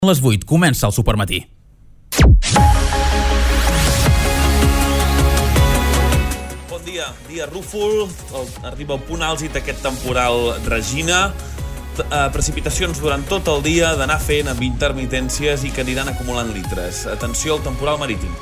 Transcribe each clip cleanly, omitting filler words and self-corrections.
A les 8 comença el Supermatí. Bon dia rúfol, arriba el punt àlgid d'aquest temporal Regina. Precipitacions durant tot el dia, d'anar fent amb intermitències i que aniran acumulant litres. Atenció al temporal marítim.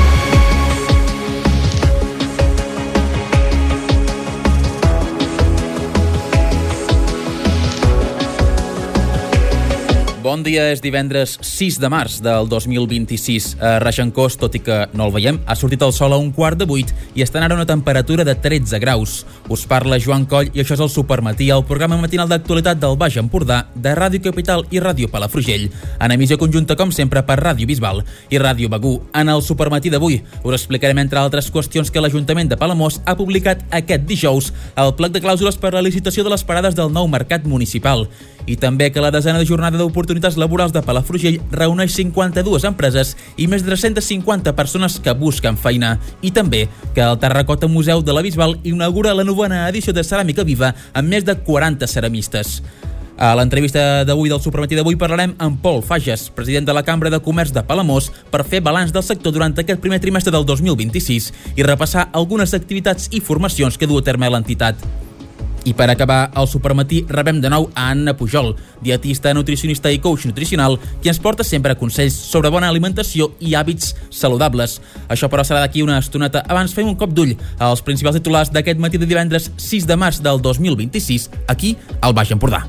Bon dia, és divendres 6 de març del 2026. A Regencós, tot i que no el veiem, ha sortit el sol a 7:15 i estan ara una temperatura de 13 graus. Us parla Joan Coll i això és el Supermatí, el programa matinal d'actualitat del Baix Empordà, de Ràdio Capital i Ràdio Palafrugell. En emissió conjunta, com sempre, per Ràdio Bisbal i Ràdio Begur. En el Supermatí d'avui us explicarem, entre altres qüestions, que l'Ajuntament de Palamós ha publicat aquest dijous el plec de clàusules per a la licitació de les parades del nou mercat municipal. I també que la desena jornada d'oportunitats laborals de Palafrugell reuneix 52 empreses i més de 350 persones que busquen feina. I també que el Terracota Museu de la Bisbal inaugura la novena edició de Ceràmica Viva amb més de 40 ceramistes. A l'entrevista d'avui del Supermatí d'avui parlarem amb Pol Fages, president de la Cambra de Comerç de Palamós, per fer balanç del sector durant aquest primer trimestre del 2026 i repassar algunes activitats i formacions que du a terme l'entitat. I per acabar el Supermatí rebem de nou a Anna Pujol, dietista, nutricionista i coach nutricional, qui ens porta sempre consells sobre bona alimentació i hàbits saludables. Això, però, serà d'aquí una estoneta. Abans fem un cop d'ull als principals titulars d'aquest matí de divendres 6 de març del 2026, aquí al Baix Empordà.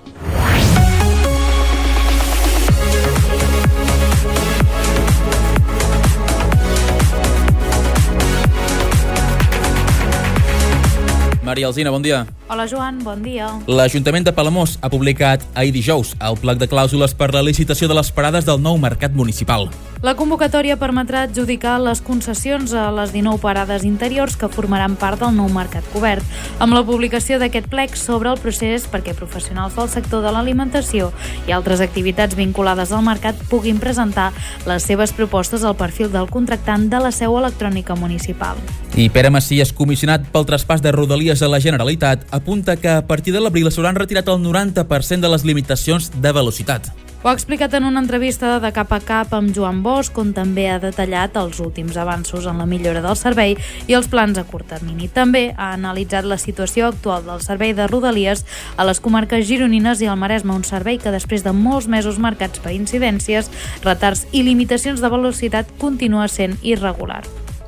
Maria Alsina, bon dia. Hola Joan, bon dia. L'Ajuntament de Palamós ha publicat ahir dijous el plec de clàusules per la licitació de les parades del nou mercat municipal. La convocatòria permetrà adjudicar les concessions a les 19 parades interiors que formaran part del nou mercat cobert, amb la publicació d'aquest plec sobre el procés perquè professionals del sector de l'alimentació i altres activitats vinculades al mercat puguin presentar les seves propostes al perfil del contractant de la seu electrònica municipal. I Pere Macias, comissionat pel traspàs de Rodalies a la Generalitat, apunta que a partir de l'abril s'hauran retirat el 90% de les limitacions de velocitat. Ho ha explicat en una entrevista de cap a cap amb Joan Bosch, on també ha detallat els últims avanços en la millora del servei i els plans a curt termini. També ha analitzat la situació actual del servei de Rodalies a les comarques gironines i al Maresme, un servei que després de molts mesos marcats per incidències, retards i limitacions de velocitat continua sent irregular.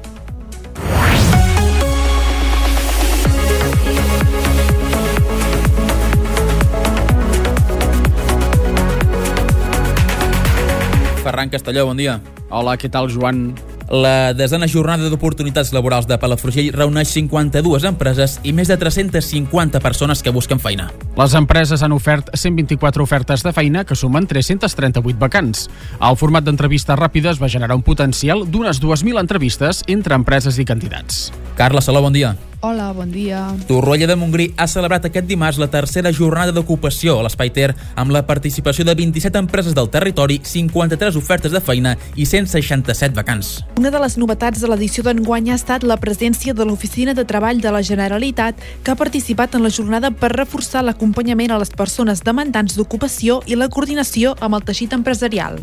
Ferran Castelló, bon dia. Hola, què tal, Joan? La desena jornada d'oportunitats laborals de Palafrugell reuneix 52 empreses i més de 350 persones que busquen feina. Les empreses han ofert 124 ofertes de feina que sumen 338 vacants. El format d'entrevistes ràpides va generar un potencial d'unes 2.000 entrevistes entre empreses i candidats. Carla Saló, bon dia. Hola, bon dia. Torroella de Montgrí ha celebrat aquest dimarts la tercera jornada d'ocupació a l'Espai Ter amb la participació de 27 empreses del territori, 53 ofertes de feina i 167 vacants. Una de les novetats de l'edició d'enguany ha estat la presència de l'Oficina de Treball de la Generalitat, que ha participat en la jornada per reforçar l'acompanyament a les persones demandants d'ocupació i la coordinació amb el teixit empresarial.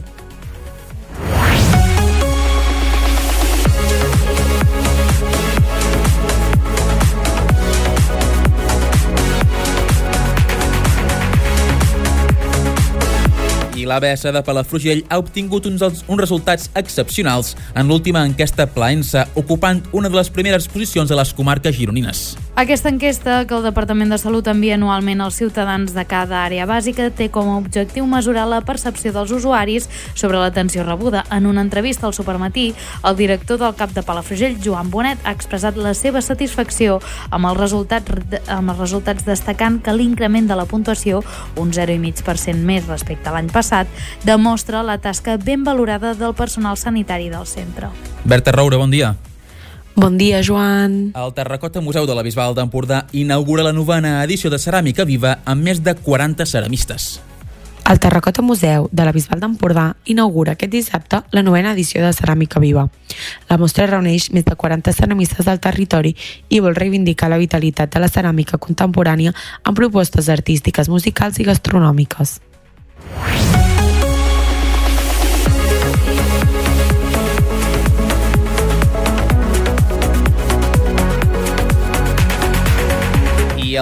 I l'ABS de Palafrugell ha obtingut uns resultats excepcionals en l'última enquesta Plaensa, ocupant una de les primeres posicions a les comarques gironines. Aquesta enquesta, que el Departament de Salut envia anualment als ciutadans de cada àrea bàsica, té com a objectiu mesurar la percepció dels usuaris sobre l'atenció rebuda. En una entrevista al Supermatí, el director del CAP de Palafrugell, Joan Bonet, ha expressat la seva satisfacció amb els resultats destacant que l'increment de la puntuació, un 0,5% més respecte a l'any passat, demostra la tasca ben valorada del personal sanitari del centre. Berta Roure, bon dia. Bon dia, Joan. El Terracota Museu de la Bisbal d'Empordà inaugura la novena edició de Ceràmica Viva amb més de 40 ceramistes. El Terracota Museu de la Bisbal d'Empordà inaugura aquest dissabte la novena edició de Ceràmica Viva. La mostra reuneix més de 40 ceramistes del territori i vol reivindicar la vitalitat de la ceràmica contemporània amb propostes artístiques, musicals i gastronòmiques.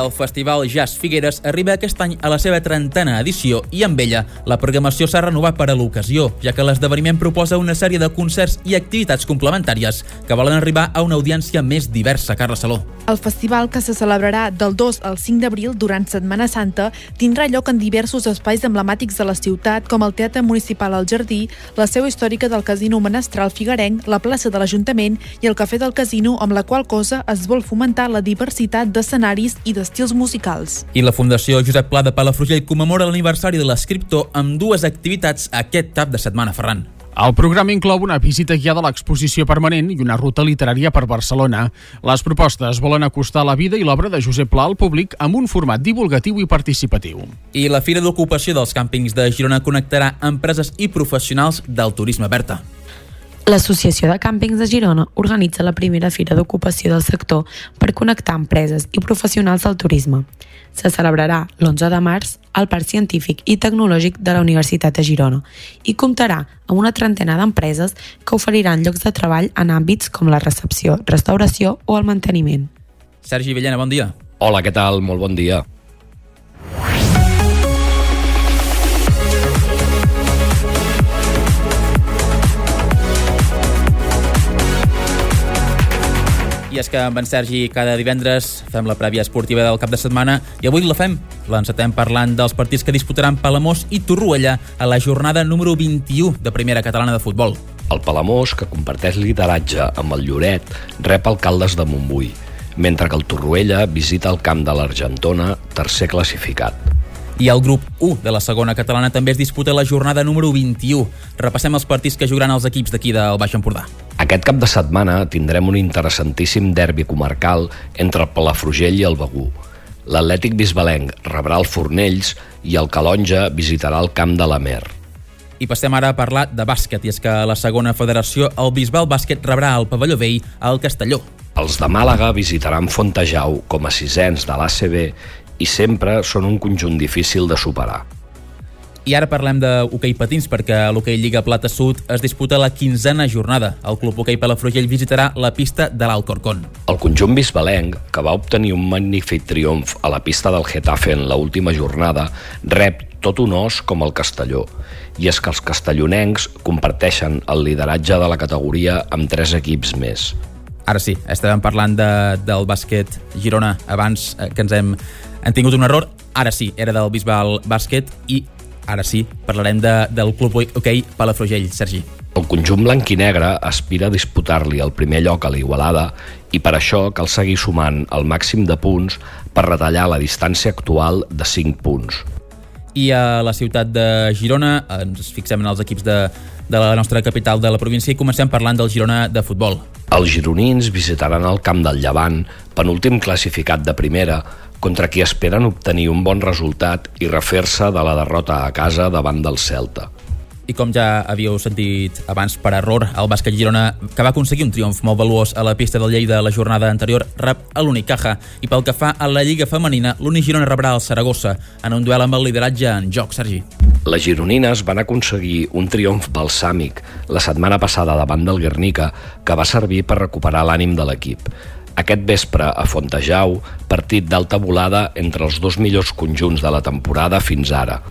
El Festival Jazz Figueres arriba aquest any a la seva 30a edició i amb ella la programació s'ha renovat per a l'ocasió, ja que l'esdeveniment proposa una sèrie de concerts i activitats complementàries que volen arribar a una audiència més diversa. Carla Saló. El festival, que se celebrarà del 2 al 5 d'abril durant Setmana Santa, tindrà lloc en diversos espais emblemàtics de la ciutat, com el Teatre Municipal al Jardí, la seu històrica del Casino Menestral Figuerenc, la plaça de l'Ajuntament i el Cafè del Casino, amb la qual cosa es vol fomentar la diversitat d'escenaris i d'estils musicals. I la Fundació Josep Pla de Palafrugell commemora l'aniversari de l'escriptor amb dues activitats aquest cap de setmana, Ferran. El programa inclou una visita guiada a l'exposició permanent i una ruta literària per Barcelona. Les propostes volen acostar la vida i l'obra de Josep Pla al públic amb un format divulgatiu i participatiu. I la Fira d'Ocupació dels Càmpings de Girona connectarà empreses i professionals del turisme. Berta. L'Associació de Càmpings de Girona organitza la primera fira d'ocupació del sector per connectar empreses i professionals del turisme. Se celebrarà l'11 de març al Parc Científic i Tecnològic de la Universitat de Girona i comptarà amb una trentena d'empreses que oferiran llocs de treball en àmbits com la recepció, restauració o el manteniment. Sergi Villena, bon dia. Hola, què tal? Molt bon dia. I és que amb en Sergi cada divendres fem la prèvia esportiva del cap de setmana i avui l'encetem parlant dels partits que disputaran Palamós i Torroella a la jornada número 21 de Primera Catalana de Futbol. El Palamós, que comparteix lideratge amb el Lloret, rep el Caldes de Montbui, mentre que el Torroella visita el camp de l'Argentona, tercer classificat. I el grup 1 de la segona catalana també es disputa la jornada número 21. Repassem els partits que jugaran els equips d'aquí del Baix Empordà. Aquest cap de setmana tindrem un interessantíssim derbi comarcal entre el Palafrugell i el Begur. L'Atlètic Bisbalenc rebrà el Fornells i el Calonja visitarà el camp de l'Amer. I passem ara a parlar de bàsquet, i és que a la segona federació el Bisbal Bàsquet rebrà el Pavelló Vell al Castelló. Els de Màlaga visitaran Fontejau com a sisens de l'ACB i sempre són un conjunt difícil de superar. I ara parlem d'hoquei patins, perquè a l'hoquei Lliga Plata Sud es disputa la 15a jornada. El Club Hoquei Palafrugell visitarà la pista de l'Alcorcón. El conjunt bisbalenc, que va obtenir un magnífic triomf a la pista del Getafe en l'última jornada, rep tot un os com el Castelló. I és que els castellonencs comparteixen el lideratge de la categoria amb 3 equips més. Ara sí, estàvem parlant del bàsquet Girona abans, que ens hem tingut un error. Ara sí, era del Bisbal Bàsquet i ara sí, parlarem del Club Hoquei Palafrugell. Sergi. El conjunt blanc i negre aspira a disputar-li el primer lloc a la Igualada i per això cal seguir sumant el màxim de punts per retallar la distància actual de 5 punts. I a la ciutat de Girona ens fixem en els equips de la nostra capital de la província i comencem parlant del Girona de futbol. Els gironins visitaran el camp del Llevant, penúltim classificat de primera, contra qui esperen obtenir un bon resultat i refer-se de la derrota a casa davant del Celta. I com ja havíeu sentit abans per error, el bàsquet Girona, que va aconseguir un triomf molt valuós a la pista del Lleida la jornada anterior, rep a l'Unicaja. I pel que fa a la Lliga Femenina, l'Uni Girona rebrà el Saragossa en un duel amb el lideratge en joc. Sergi. Les gironines van aconseguir un triomf balsàmic la setmana passada davant del Guernica, que va servir per recuperar l'ànim de l'equip. Aquest vespre a Fontejau, partit d'alta volada entre els dos millors conjunts de la temporada fins ara.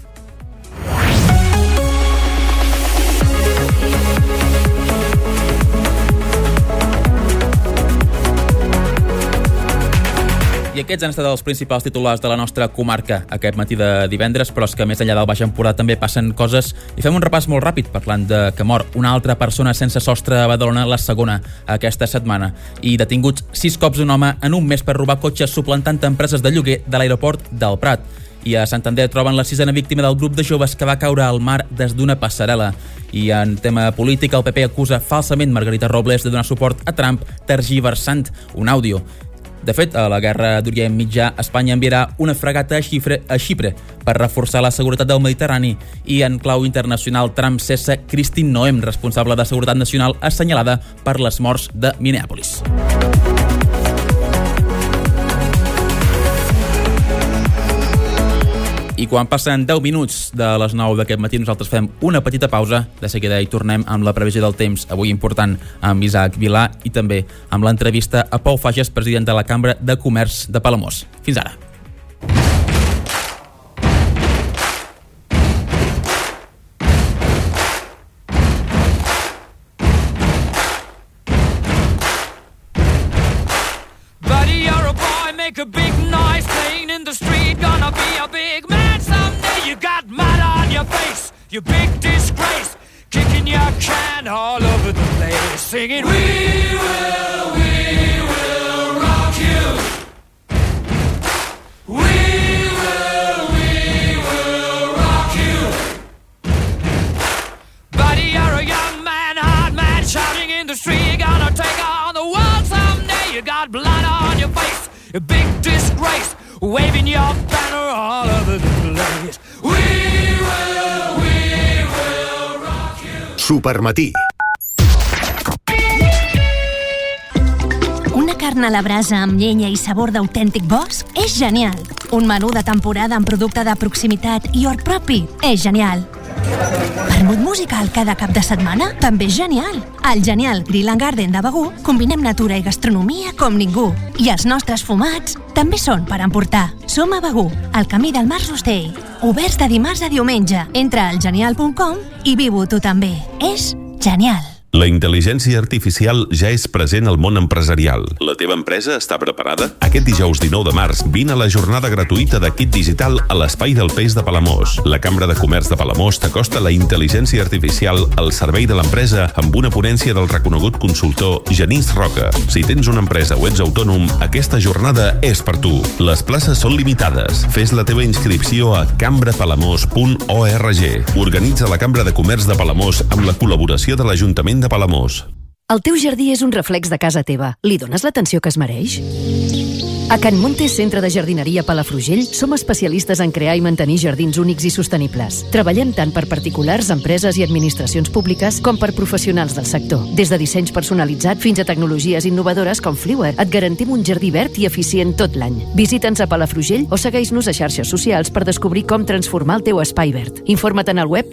I aquests han estat els principals titulars de la nostra comarca aquest matí de divendres, però és que més enllà del Baix Empordà també passen coses i fem un repàs molt ràpid parlant de que mor una altra persona sense sostre a Badalona, la segona aquesta setmana, i detinguts 6 cops un home en un mes per robar cotxes suplantant empreses de lloguer de l'aeroport del Prat. I a Santander troben la 6a víctima del grup de joves que va caure al mar des d'una passarel·la. I en tema polític, el PP acusa falsament Margarita Robles de donar suport a Trump tergiversant un àudio. De fet, a la guerra d'Orient Mitjà, Espanya enviarà una fregata a Xipre per reforçar la seguretat del Mediterrani, i en clau internacional Trump cessa Christine Noem, responsable de Seguretat Nacional, assenyalada per les morts de Minneapolis. I I quan passen 10 minuts de les 9 d'aquest matí, nosaltres fem una petita pausa. De seguida hi tornem amb la previsió del temps, avui important, amb Isaac Vilà i també amb l'entrevista a Pau Fages, president de la Cambra de Comerç de Palamós. Fins ara. Make a big noise playing in the street. Gonna be a big man someday. You got mud on your face, you big disgrace. Kicking your can all over the place, singing we will rock you. We will rock you. Buddy, you're a young man, hard man, shouting in the street. Gonna take on the world someday. You got blood on your face, a big disgrace, waving your banner all over the place. We will rock you. Supermatí. Una carn a la brasa amb llenya i sabor d'autèntic bosc és genial. Un menú de temporada amb producte de proximitat i hort propi és genial. Vermut musical cada cap de setmana també és genial. Al Genial Grill and Garden de Begur combinem natura i gastronomia com ningú. I els nostres fumats també són per emportar. Som a Begur, al camí del Mas Rostell. Oberts de dimarts a diumenge. Entra al genial.com i viu-ho tu també. És genial. La intel·ligència artificial ja és present al món empresarial. La teva empresa està preparada? Aquest dijous 19 de març vine a la jornada gratuïta de Kit Digital a l'Espai del Peix de Palamós. La Cambra de Comerç de Palamós t'acosta la intel·ligència artificial al servei de l'empresa amb una ponència del reconegut consultor Genís Roca. Si tens una empresa o ets autònom, aquesta jornada és per tu. Les places són limitades. Fes la teva inscripció a cambrapalamós.org. Organitza la Cambra de Comerç de Palamós amb la col·laboració de l'Ajuntament de Palamós. El teu jardí és un reflex de casa teva. Li dones l'atenció que es mereix? A Can Montes Centre de Jardineria Palafrugell som especialistes en crear i mantenir jardins únics i sostenibles. Treballem tant per particulars, empreses i administracions públiques com per professionals del sector. Des de dissenys personalitzats fins a tecnologies innovadores com Fliwer, et garantim un jardí verd i eficient tot l'any. Visita'ns a Palafrugell o segueix-nos a xarxes socials per descobrir com transformar el teu espai verd. Informa't en el web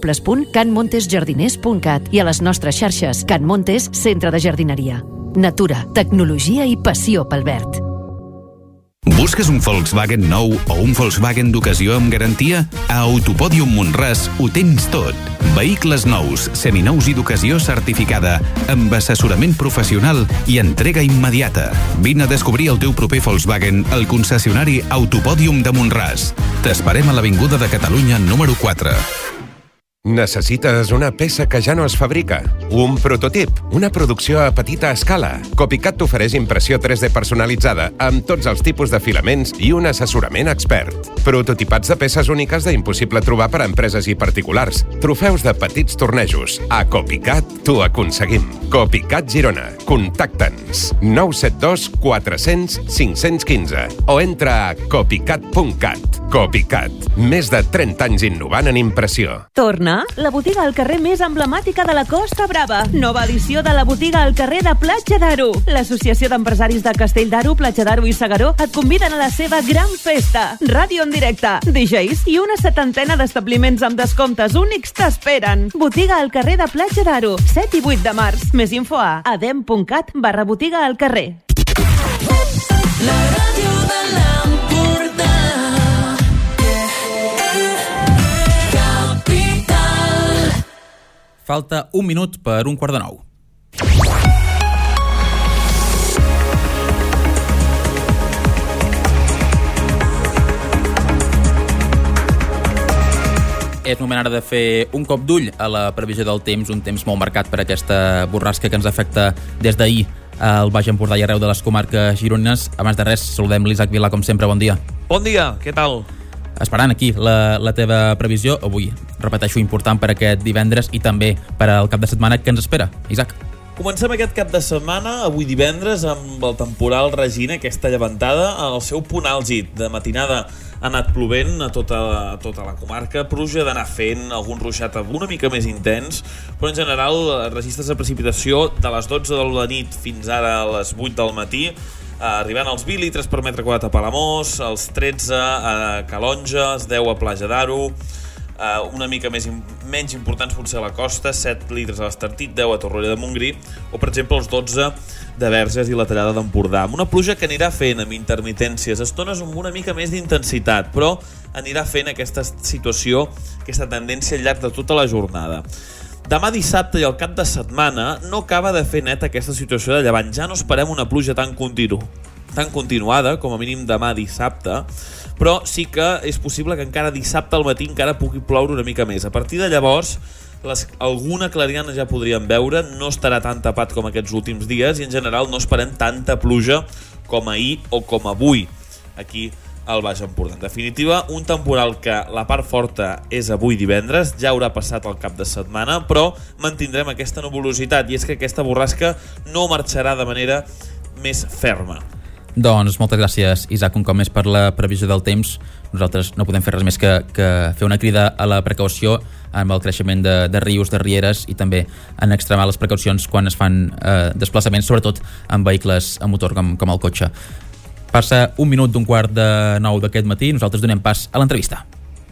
www.canmontesjardiners.cat i a les nostres xarxes Can Montes Centre de Jardineria. Natura, tecnologia i passió pel verd. Busques un Volkswagen nou o un Volkswagen d'ocasió amb garantia? A Autopòdium Mont-ras ho tens tot. Vehicles nous, seminous i d'ocasió certificada, amb assessorament professional i entrega immediata. Vine a descobrir el teu proper Volkswagen al concessionari Autopòdium de Mont-ras. T'esperem a l'Avinguda de Catalunya número 4. Necessites una peça que ja no es fabrica? Un prototip? Una producció a petita escala? Copycat t'ofereix impressió 3D personalitzada amb tots els tipus de filaments i un assessorament expert. Prototipats de peces úniques d'impossible trobar per a empreses i particulars. Trofeus de petits tornejos. A Copycat t'ho aconseguim. Copycat Girona. Contacta'ns. 972 400 515 o entra a copycat.cat. Copycat. Més de 30 anys innovant en impressió. Torna la botiga al carrer més emblemàtica de la Costa Brava. Nova edició de la botiga al carrer de Platja d'Aro. L'Associació d'Empresaris de Castell d'Aro, Platja d'Aro i Segaró et conviden a la seva gran festa. Ràdio en directe, DJs i una 70ena d'establiments amb descomptes únics t'esperen. Botiga al carrer de Platja d'Aro, 7 i 8 de març. Més info a adem.cat/botiga al carrer. La ràdio de l'Empordà. Falta un minut per un quart de 9. És moment ara de fer un cop d'ull a la previsió del temps, un temps molt marcat per aquesta borrasca que ens afecta des d'ahir al Baix Empordà i arreu de les comarques gironines. Abans de res, saludem l'Isaac Vilà, com sempre, bon dia. Bon dia, què tal? Esperant aquí la teva previsió, avui, repeteixo, important per aquest divendres i també per al cap de setmana que ens espera. Isaac. Comencem aquest cap de setmana, avui divendres, amb el temporal Regina, aquesta llevantada, al seu punt àlgid. De matinada ha anat plovent a tota la comarca, pluja d'anar fent, algun ruixat una mica més intens, però en general registres de precipitació de les 12 de la nit fins ara a les 8 del matí, arribant als 20 litres per metre quadrat a Palamós, els 13 a Calonja, els 10 a Platja d'Aro, una mica menys importants potser a la costa, 7 litres a l'Estartit, 10 a Torroella de Montgrí, o per exemple els 12 de Verges i la Tallada d'Empordà, amb una pluja que anirà fent amb intermitències, estones amb una mica més d'intensitat, però anirà fent aquesta situació, aquesta tendència al llarg de tota la jornada. Demà dissabte i el cap de setmana no acaba de fer net aquesta situació de llevant. Ja no esperem una pluja tan continuada, com a mínim demà dissabte, però sí que és possible que encara dissabte al matí encara pugui ploure una mica més. A partir de llavors, alguna clariana ja podríem veure, no estarà tan tapat com aquests últims dies i en general no esperem tanta pluja com ahir o com avui aquí al Baix Empordà. En definitiva, un temporal que la part forta és avui divendres, ja haurà passat el cap de setmana, però mantindrem aquesta nuvolositat i és que aquesta borrasca no marxarà de manera més ferma. Doncs moltes gràcies, Isaac, un cop més per la previsió del temps. Nosaltres no podem fer res més que fer una crida a la precaució amb el creixement de rius, de rieres i també en extremar les precaucions quan es fan desplaçaments, sobretot amb vehicles a motor com el cotxe. Passa 1 minut d'un quart de 9 d'aquest matí, nosaltres donem pas a l'entrevista.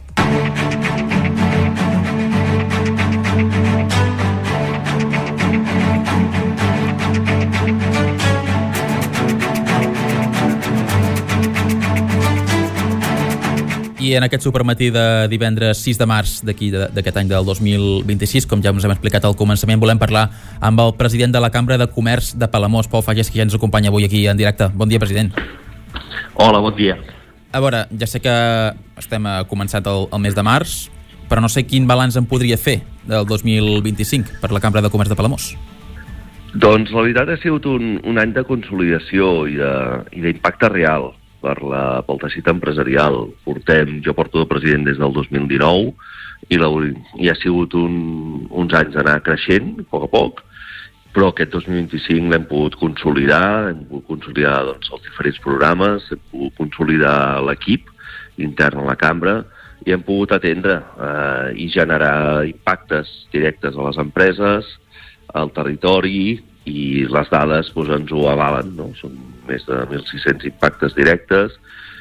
I en aquest supermatí de divendres 6 de març d'aquest any del 2026, com ja us hem explicat al començament, volem parlar amb el president de la Cambra de Comerç de Palamós, Pau Fages, que ja ens acompanya avui aquí en directe. Bon dia, president. Hola, bon dia. A veure, ja sé que estem començat el mes de març, però no sé quin balanç en podria fer del 2025 per la Cambra de Comerç de Palamós. Doncs la veritat ha sigut un any de consolidació i d'impacte real pel teixit empresarial. Jo porto de president des del 2019 i ha sigut uns anys d'anar creixent a poc, però aquest 2025 l'hem pogut consolidar, doncs, els diferents programes, hem pogut consolidar l'equip intern a la cambra i hem pogut atendre i generar impactes directes a les empreses, al territori, i les dades ens ho avalen, no? Són més de 1.600 impactes directes,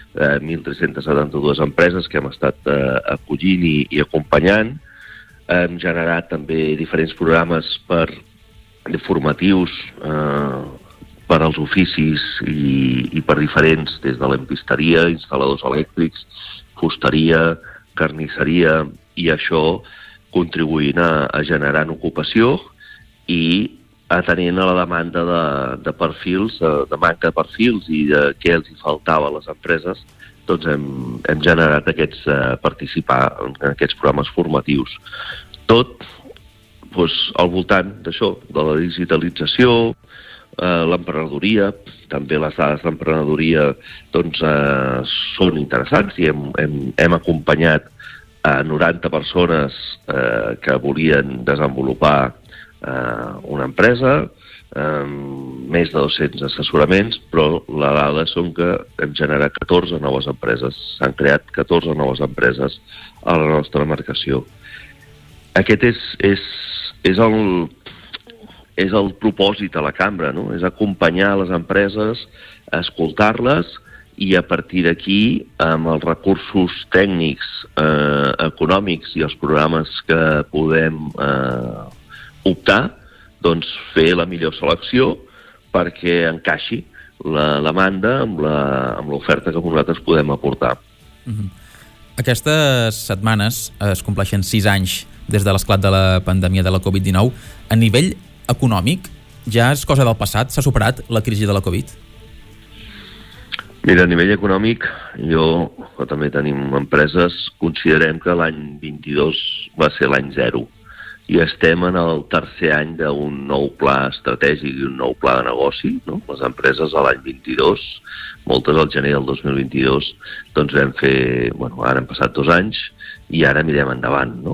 1.372 empreses que hem estat acollint i acompanyant. Hem generat també diferents programes formatius per als oficis i per diferents, des de l'empisteria, instal·ladors elèctrics, fusteria, carnisseria, i això contribuint a generar ocupació i atenent a la demanda de perfils, de manca de perfils i de què els hi faltava a les empreses, doncs hem generat participar en aquests programes formatius. Tot al voltant d'això, de la digitalització, l'emprenedoria, també les dades d'emprenedoria són interessants i hem acompanyat a 90 persones que volien desenvolupar una empresa, més de 200 assessoraments, però la dada són que hem generat 14 noves empreses, s'han creat 14 noves empreses a la nostra marcació. Aquest és el propòsit a la cambra, no? És acompanyar les empreses, escoltar-les i a partir d'aquí, amb els recursos tècnics, econòmics i els programes que podem optar, doncs fer la millor selecció perquè encaixi la demanda amb l'oferta que nosaltres podem aportar. Aquestes setmanes es compleixen 6 anys des de l'esclat de la pandèmia de la Covid-19. A nivell econòmic, ja és cosa del passat? S'ha superat la crisi de la Covid? Mira, a nivell econòmic, que també tenim empreses, considerem que l'any 22 va ser l'any 0. I estem en el tercer any d'un nou pla estratègic i un nou pla de negoci, no? Les empreses a l'any 22, moltes al gener del 2022, doncs vam fer, ara han passat 2 anys i ara mirem endavant, no?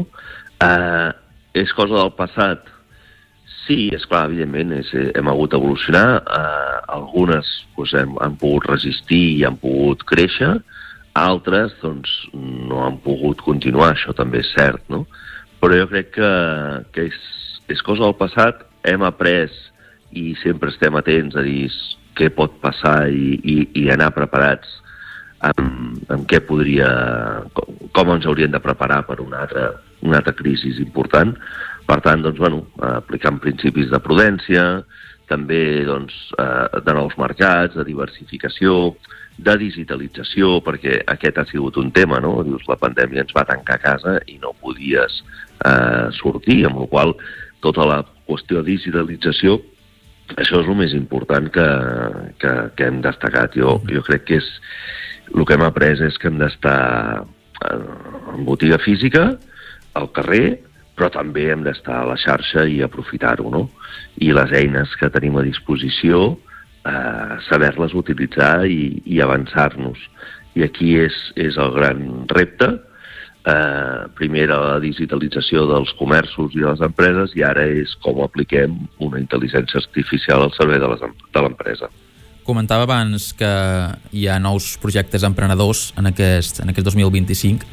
És cosa del passat? Sí, és clar, evidentment, hem hagut d'evolucionar, algunes han pogut resistir i han pogut créixer, altres no han pogut continuar, això també és cert, no? Però jo crec que és cosa del passat, hem après i sempre estem atents a dir què pot passar i anar preparats amb què com ens hauríem de preparar per una altra crisi important. Per tant, doncs, aplicant principis de prudència, també doncs, de nous mercats, de diversificació, de digitalització, perquè aquest ha sigut un tema, no? Dius, la pandèmia ens va tancar a casa i no podies sortir, amb la qual tota la qüestió de digitalització, això és el més important que hem destacat. Jo crec que el que hem après és que hem d'estar en botiga física, al carrer, però també hem d'estar a la xarxa i aprofitar-ho, no? I les eines que tenim a disposició, saber-les utilitzar i avançar-nos. I aquí és el gran repte. Primer la digitalització dels comerços i de les empreses, i ara és com apliquem una intel·ligència artificial al servei de l'empresa. Comentava abans que hi ha nous projectes emprenedors en aquest 2025.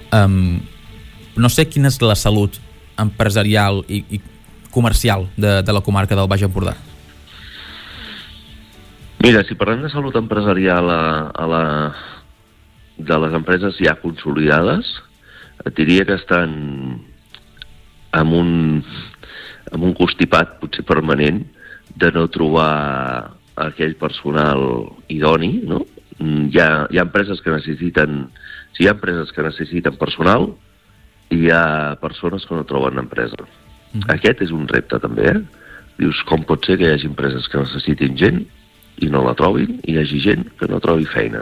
No sé quina és la salut empresarial i comercial de la comarca del Baix Empordà. Mira, si parlem de salut empresarial de les empreses ja consolidades, et diria que estan amb un constipat potser permanent de no trobar aquell personal idoni, no? Hi ha empreses que necessiten, si hi ha empreses que necessiten personal, hi ha persones que no troben empresa. Aquest és un repte també, Dius, com pot ser que hi hagi empreses que necessitin gent i no la trobin, i hi hagi gent que no trobi feina?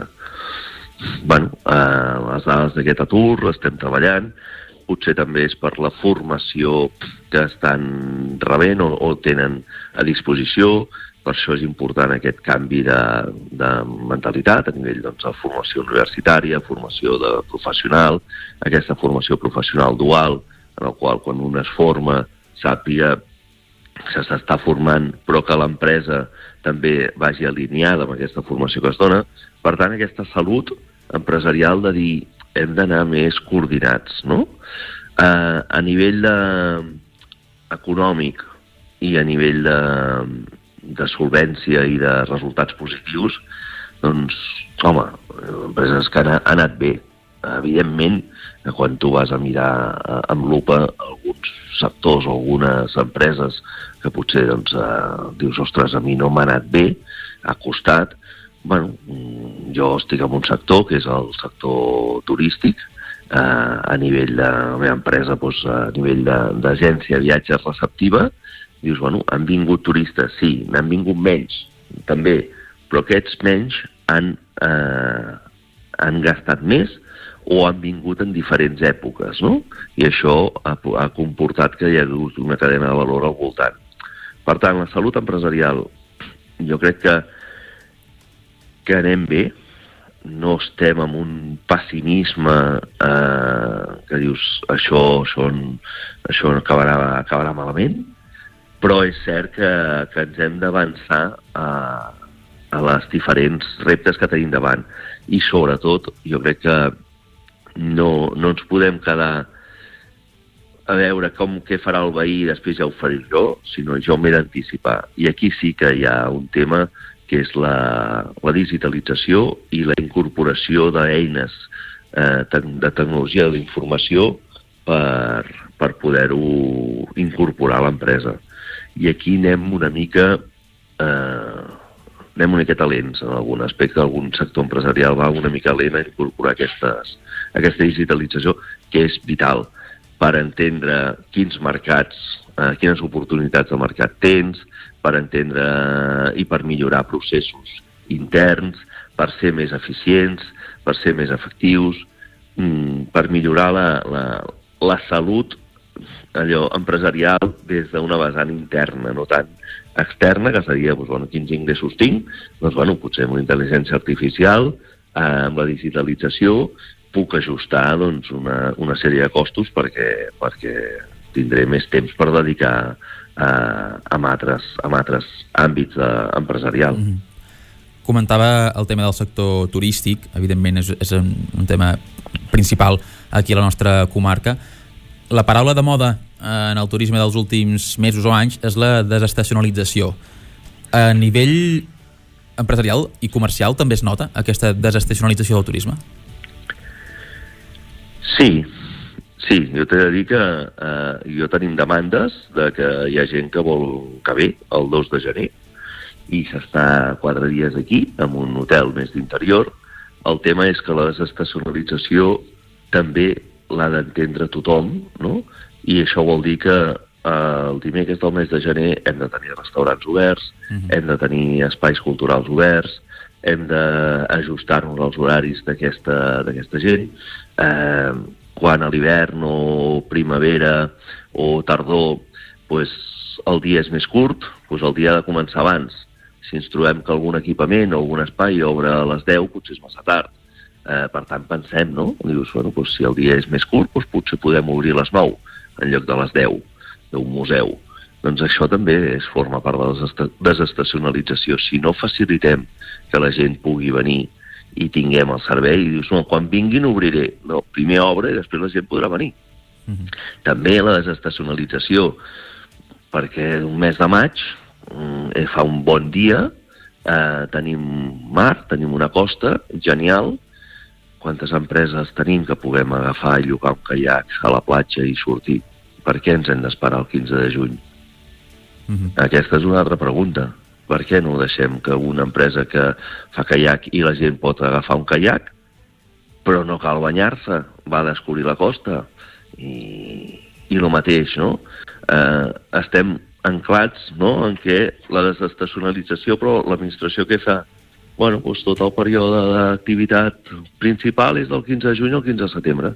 Les dades d'aquest atur estem treballant, potser també és per la formació que estan rebent o tenen a disposició. Per això és important aquest canvi de mentalitat a nivell de formació universitària, formació de professional, aquesta formació professional dual, en el qual quan un es forma sàpiga que s'està formant, però que l'empresa també vagi alineada amb aquesta formació que es dona. Per tant, aquesta salut empresarial de dir hem d'anar més coordinats, no? A nivell econòmic i a nivell de solvència i de resultats positius, doncs, home, empreses que han anat bé. Evidentment, quan tu vas a mirar amb lupa alguns sectors o algunes empreses que potser dius, ostres, a mi no m'ha anat bé, ha costat. Jo estic en un sector que és el sector turístic, a nivell de la meva empresa, a nivell d'agència de viatges receptiva. Dius, han vingut turistes, sí, n'han vingut menys, també, però aquests menys han gastat més o han vingut en diferents èpoques, no? I això ha comportat que hi ha hagut una cadena de valor al voltant. Per tant, la salut empresarial, jo crec que anem bé, no estem en un pessimisme que dius això acabarà malament, però és cert que ens hem d'avançar a les diferents reptes que tenim davant. I sobretot, jo crec que no ens podem quedar a veure què farà el veí i després ja ho faré jo, sinó jo m'he d'anticipar. I aquí sí que hi ha un tema que és la digitalització i la incorporació d'eines de tecnologia de l'informació per poder-ho incorporar a l'empresa. I aquí anem una mica lents en algun aspecte, algun sector empresarial va una mica lent a incorporar aquesta digitalització, que és vital per entendre quins mercats, quines oportunitats de mercat tens, per entendre i per millorar processos interns, per ser més eficients, per ser més efectius, per millorar la salut empresarial des d'una vessant interna, no tant externa, que seria quins ingressos tinc, potser amb una intel·ligència artificial, amb la digitalització, puc ajustar una sèrie de costos perquè tindré més temps per dedicar a altres àmbits empresarials. Comentava el tema del sector turístic, evidentment és un tema principal aquí a la nostra comarca. La paraula de moda en el turisme dels últims mesos o anys és la desestacionalització. A nivell empresarial i comercial també es nota aquesta desestacionalització del turisme? Sí, jo t'he de dir que jo tenim demandes de que hi ha gent que vol que ve el 2 de gener i s'està 4 dies aquí, en un hotel més d'interior. El tema és que la desestacionalització també l'ha d'entendre tothom, no? I això vol dir que el dimecres del mes de gener hem de tenir restaurants oberts, hem de tenir espais culturals oberts, hem d'ajustar-nos als horaris d'aquesta gent. Quan a l'hivern o primavera o tardor el dia és més curt, el dia ha de començar abans. Si ens trobem que algun equipament o algun espai obre a les 10, potser és massa tard. Per tant, pensem, no? Dius, si el dia és més curt, potser podem obrir a les 9 en lloc de les 10 d'un museu. Doncs això també forma part de la desestacionalització. Si no facilitem que la gent pugui venir i tinguem el servei, i dius, no, quan vinguin obriré. No, primer obre i després la gent podrà venir. També la desestacionalització, perquè un mes de maig fa un bon dia, tenim mar, tenim una costa, genial. Quantes empreses tenim que puguem agafar i llogar un caiac a la platja i sortir? Per què ens hem d'esperar el 15 de juny? Aquesta és una altra pregunta. Per què no deixem que una empresa que fa caiac i la gent pot agafar un caiac, però no cal banyar-se, va a descobrir la costa? I el mateix, no? Estem anclats, no?, en què la desestacionalització, però l'administració què fa? Bueno, tot el període d'activitat principal és del 15 de juny al 15 de setembre.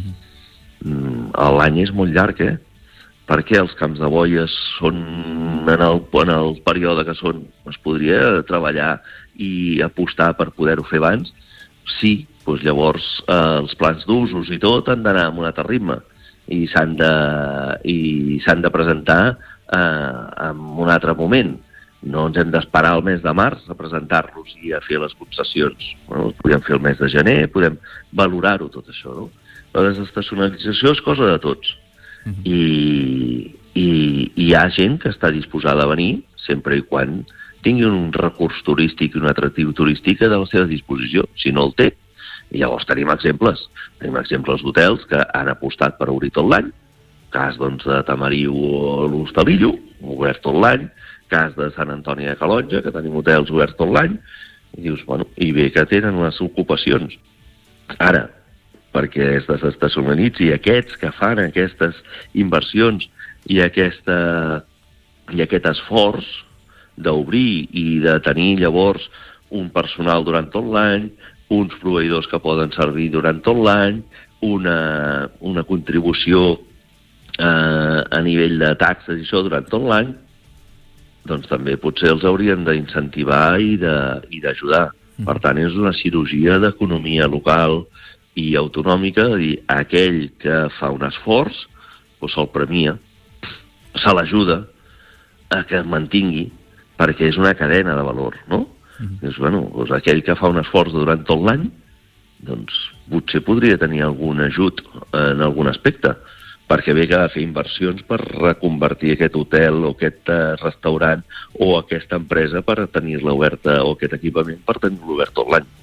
L'any és molt llarg, Per què els camps de boies són en el període que són? Es podria treballar i apostar per poder-ho fer abans? Sí, doncs llavors els plans d'usos i tot han d'anar amb un altre ritme i s'han de presentar en un altre moment. No ens hem d'esperar al mes de març a presentar-los i a fer les concessions. Bueno, podem fer el mes de gener, podem valorar-ho tot això, no? La desestacionalització és cosa de tots. I hi ha gent que està disposada a venir sempre i quan tingui un recurs turístic i un atractiu turístic a la seva disposició. Si no el té, llavors tenim exemples. Tenim exemples d'hotels que han apostat per obrir tot l'any. Cas, doncs, de Tamariu o l'Hostalillo, obert tot l'any. Cas de Sant Antoni de Calonja, que tenim hotels oberts tot l'any. I dius, bueno, i bé que tenen unes ocupacions. Ara, perquè es desestacionalitzi aquests que fan aquestes inversions i aquest esforç d'obrir i de tenir llavors un personal durant tot l'any, uns proveïdors que poden servir durant tot l'any, una contribució a nivell de taxes i això durant tot l'any, doncs també potser els haurien d'incentivar i d'ajudar. Per tant, és una cirurgia d'economia local i autonòmica, de dir, aquell que fa un esforç, doncs se'l premia, se l'ajuda a que es mantingui, perquè és una cadena de valor, no? Doncs, doncs aquell que fa un esforç durant tot l'any, doncs potser podria tenir algun ajut en algun aspecte, perquè ve que ha de fer inversions per reconvertir aquest hotel o aquest restaurant o aquesta empresa per tenir-la oberta, o aquest equipament per tenir-lo obert tot l'any.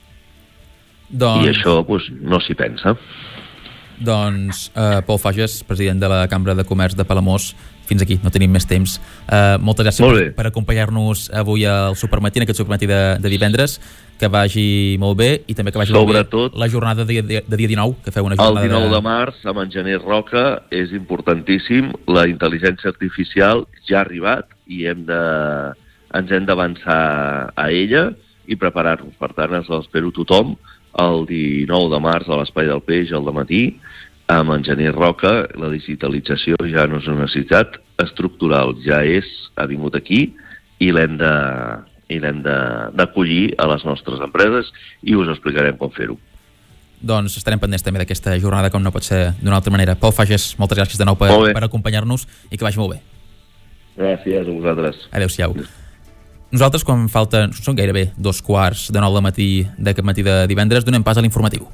I això no s'hi pensa. Doncs Pol Fages, president de la Cambra de Comerç de Palamós, fins aquí, no tenim més temps. Moltes gràcies per acompanyar-nos avui al Supermatí, en aquest Supermatí de divendres. Que vagi molt bé i també que vagi molt bé la jornada de dia 19, que feu una jornada el 19 de març amb en Genís Roca és importantíssim. La intel·ligència artificial ja ha arribat i ens hem d'avançar a ella i preparar-nos. Per tant, espero tothom el 19 de març a l'Espai del Peix al dematí amb en Genís Roca. La digitalització ja no és una necessitat estructural, ja ha vingut aquí i l'hem d'acollir a les nostres empreses i us explicarem com fer-ho. Doncs estarem pendents també d'aquesta jornada, com no pot ser d'una altra manera. Pol Fages, moltes gràcies de nou per acompanyar-nos i que vagi molt bé. Gràcies a vosaltres. Adéu-siau. Nosaltres, quan falten, són gairebé 2:15 de 9 del matí d'aquest matí de divendres, donem pas a l'informatiu.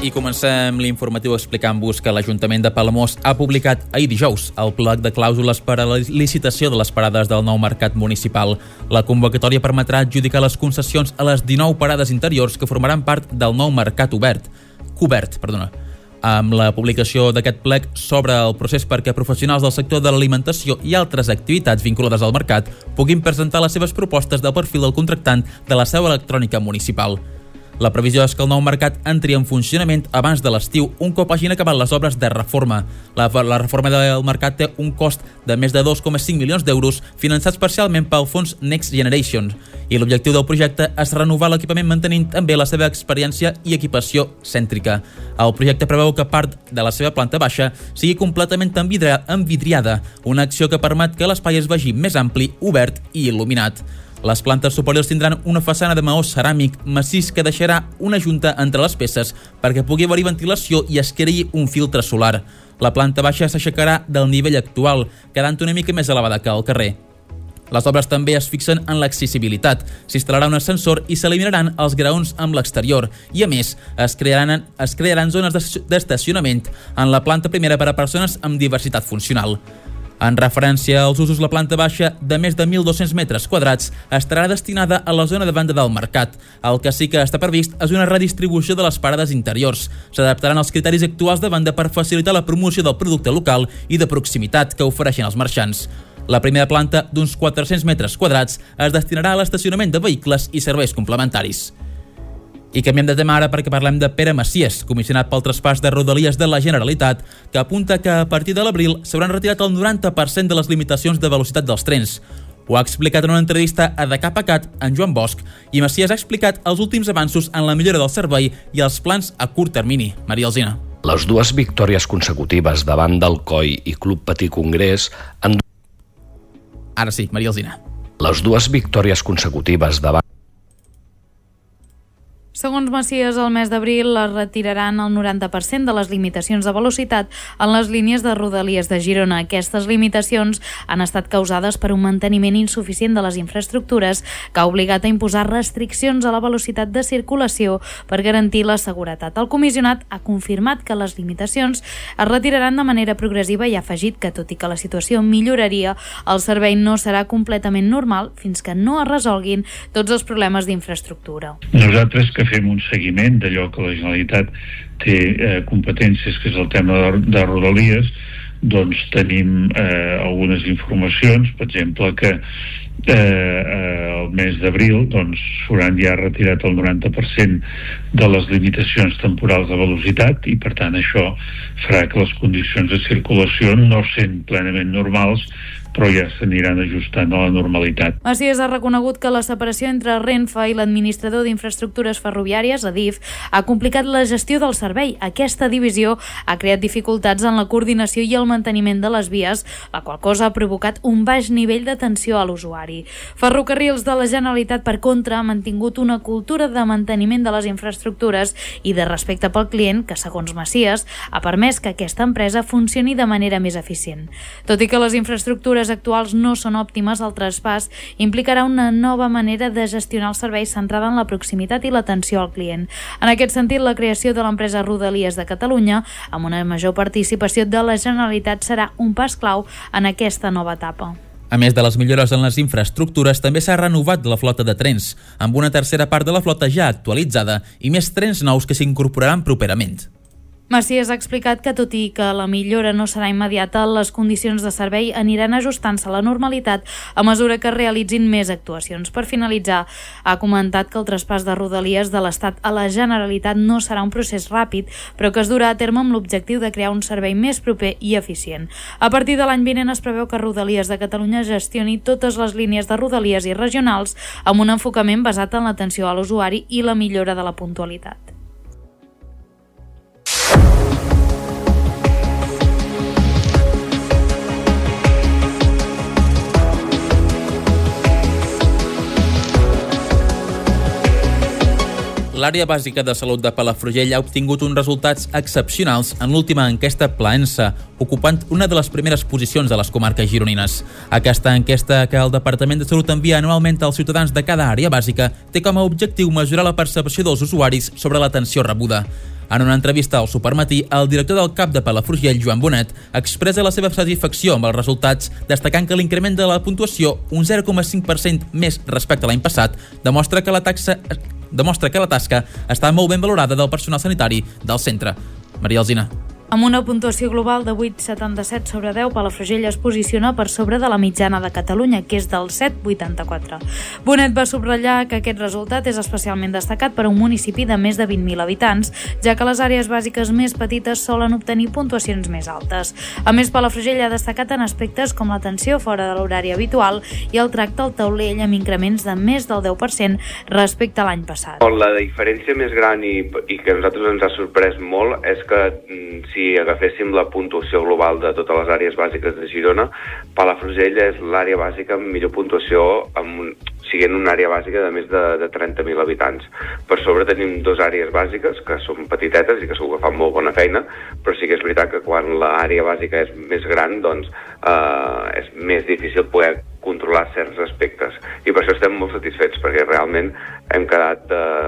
I comencem l'informatiu explicant-vos que l'Ajuntament de Palamós ha publicat ahir dijous el plec de clàusules per a la licitació de les parades del nou mercat municipal. La convocatòria permetrà adjudicar les concessions a les 19 parades interiors que formaran part del nou mercat cobert. Amb la publicació d'aquest plec s'obre el procés perquè professionals del sector de l'alimentació i altres activitats vinculades al mercat puguin presentar les seves propostes del perfil del contractant de la seu electrònica municipal. La previsió és que el nou mercat entri en funcionament abans de l'estiu, un cop hagin acabat les obres de reforma. La reforma del mercat té un cost de més de 2,5 milions d'euros, finançats parcialment pel fons Next Generation, i l'objectiu del projecte és renovar l'equipament mantenint també la seva experiència i equipació cèntrica. El projecte preveu que part de la seva planta baixa sigui completament envidriada, una acció que permet que l'espai es vegi més ampli, obert i il·luminat. Les plantes superiors tindran una façana de maó ceràmic massís que deixarà una junta entre les peces perquè pugui haver-hi ventilació i es creï un filtre solar. La planta baixa s'aixecarà del nivell actual, quedant una mica més elevada que al carrer. Les obres també es fixen en l'accessibilitat. S'instal·larà un ascensor i s'eliminaran els graons amb l'exterior i, a més, es crearan zones d'estacionament en la planta primera per a persones amb diversitat funcional. En referència als usos, la planta baixa de més de 1.200 metres quadrats estarà destinada a la zona de venda del mercat. El que sí que està previst és una redistribució de les parades interiors. S'adaptaran als criteris actuals de venda per facilitar la promoció del producte local i de proximitat que ofereixen els marxants. La primera planta, d'uns 400 metres quadrats, es destinarà a l'estacionament de vehicles i serveis complementaris. I canviem de tema ara perquè parlem de Pere Maciés, comissionat pel traspàs de Rodalies de la Generalitat, que apunta que a partir de l'abril s'hauran retirat el 90% de les limitacions de velocitat dels trens. Ho ha explicat en una entrevista a De Cap a Cat en Joan Bosch, i Maciés ha explicat els últims avanços en la millora del servei i els plans a curt termini. Maria Alsina. Les dues victòries consecutives davant del COI i Club Patí Congrés han... Ara sí, Maria Alsina. Les dues victòries consecutives davant... Segons Maciés, al mes d'abril es retiraran el 90% de les limitacions de velocitat en les línies de Rodalies de Girona. Aquestes limitacions han estat causades per un manteniment insuficient de les infraestructures que ha obligat a imposar restriccions a la velocitat de circulació per garantir la seguretat. El comissionat ha confirmat que les limitacions es retiraran de manera progressiva i ha afegit que, tot i que la situació milloraria, el servei no serà completament normal fins que no es resolguin tots els problemes d'infraestructura. Nosaltres que fem un seguiment d'allò que la Generalitat té competències, que és el tema de Rodalies, doncs tenim algunes informacions, per exemple, que el mes d'abril doncs s'hauran ja retirat el 90% de les limitacions temporals de velocitat i, per tant, això farà que les condicions de circulació, no sent plenament normals, però ja s'aniran ajustant a la normalitat. Maciés ha reconegut que la separació entre Renfe i l'administrador d'infraestructures ferroviàries, Adif, ha complicat la gestió del servei. Aquesta divisió ha creat dificultats en la coordinació i el manteniment de les vies, la qual cosa ha provocat un baix nivell d'atenció a l'usuari. Ferrocarrils de la Generalitat, per contra, ha mantingut una cultura de manteniment de les infraestructures i de respecte pel client que, segons Maciés, ha permès que aquesta empresa funcioni de manera més eficient. Tot i que les infraestructures actuals no són òptimes, el traspàs implicarà una nova manera de gestionar el servei centrada en la proximitat i l'atenció al client. En aquest sentit, la creació de l'empresa Rodalies de Catalunya, amb una major participació de la Generalitat, serà un pas clau en aquesta nova etapa. A més de les millores en les infraestructures, també s'ha renovat la flota de trens, amb una tercera part de la flota ja actualitzada i més trens nous que s'incorporaran properament. Maciés ha explicat que, tot i que la millora no serà immediata, les condicions de servei aniran ajustant-se a la normalitat a mesura que realitzin més actuacions. Per finalitzar, ha comentat que el traspàs de Rodalies de l'Estat a la Generalitat no serà un procés ràpid, però que es durà a terme amb l'objectiu de crear un servei més proper i eficient. A partir de l'any vinent es preveu que Rodalies de Catalunya gestioni totes les línies de Rodalies i regionals amb un enfocament basat en l'atenció a l'usuari i la millora de la puntualitat. L'àrea bàsica de salut de Palafrugell ha obtingut uns resultats excepcionals en l'última enquesta Plaensa, ocupant una de les primeres posicions de les comarques gironines. Aquesta enquesta, que el Departament de Salut envia anualment als ciutadans de cada àrea bàsica, té com a objectiu mesurar la percepció dels usuaris sobre l'atenció rebuda. En una entrevista al Supermatí, el director del CAP de Palafrugell, Joan Bonet, expressa la seva satisfacció amb els resultats, destacant que l'increment de la puntuació, un 0,5% més respecte a l'any passat, demostra que la tasca està molt ben valorada del personal sanitari del centre. Maria Alsina. Amb una puntuació global de 8,77 sobre 10, Palafrugell es posiciona per sobre de la mitjana de Catalunya, que és del 7,84. Bonet va subratllar que aquest resultat és especialment destacat per a un municipi de més de 20.000 habitants, ja que les àrees bàsiques més petites solen obtenir puntuacions més altes. A més, Palafrugell ha destacat en aspectes com l'atenció fora de l'horari habitual i el tracte al taulell amb increments de més del 10% respecte a l'any passat. La diferència més gran i que a nosaltres ens ha sorprès molt és que si agaféssim la puntuació global de totes les àrees bàsiques de Girona, Palafrugell és l'àrea bàsica amb millor puntuació, siguent una àrea bàsica de més de 30.000 habitants. Per sobre tenim dues àrees bàsiques que són petitetes i que segur que fan molt bona feina, però sí que és veritat que quan l'àrea bàsica és més gran, doncs és més difícil poder controlar certs aspectes. I per això estem molt satisfets, perquè realment hem quedat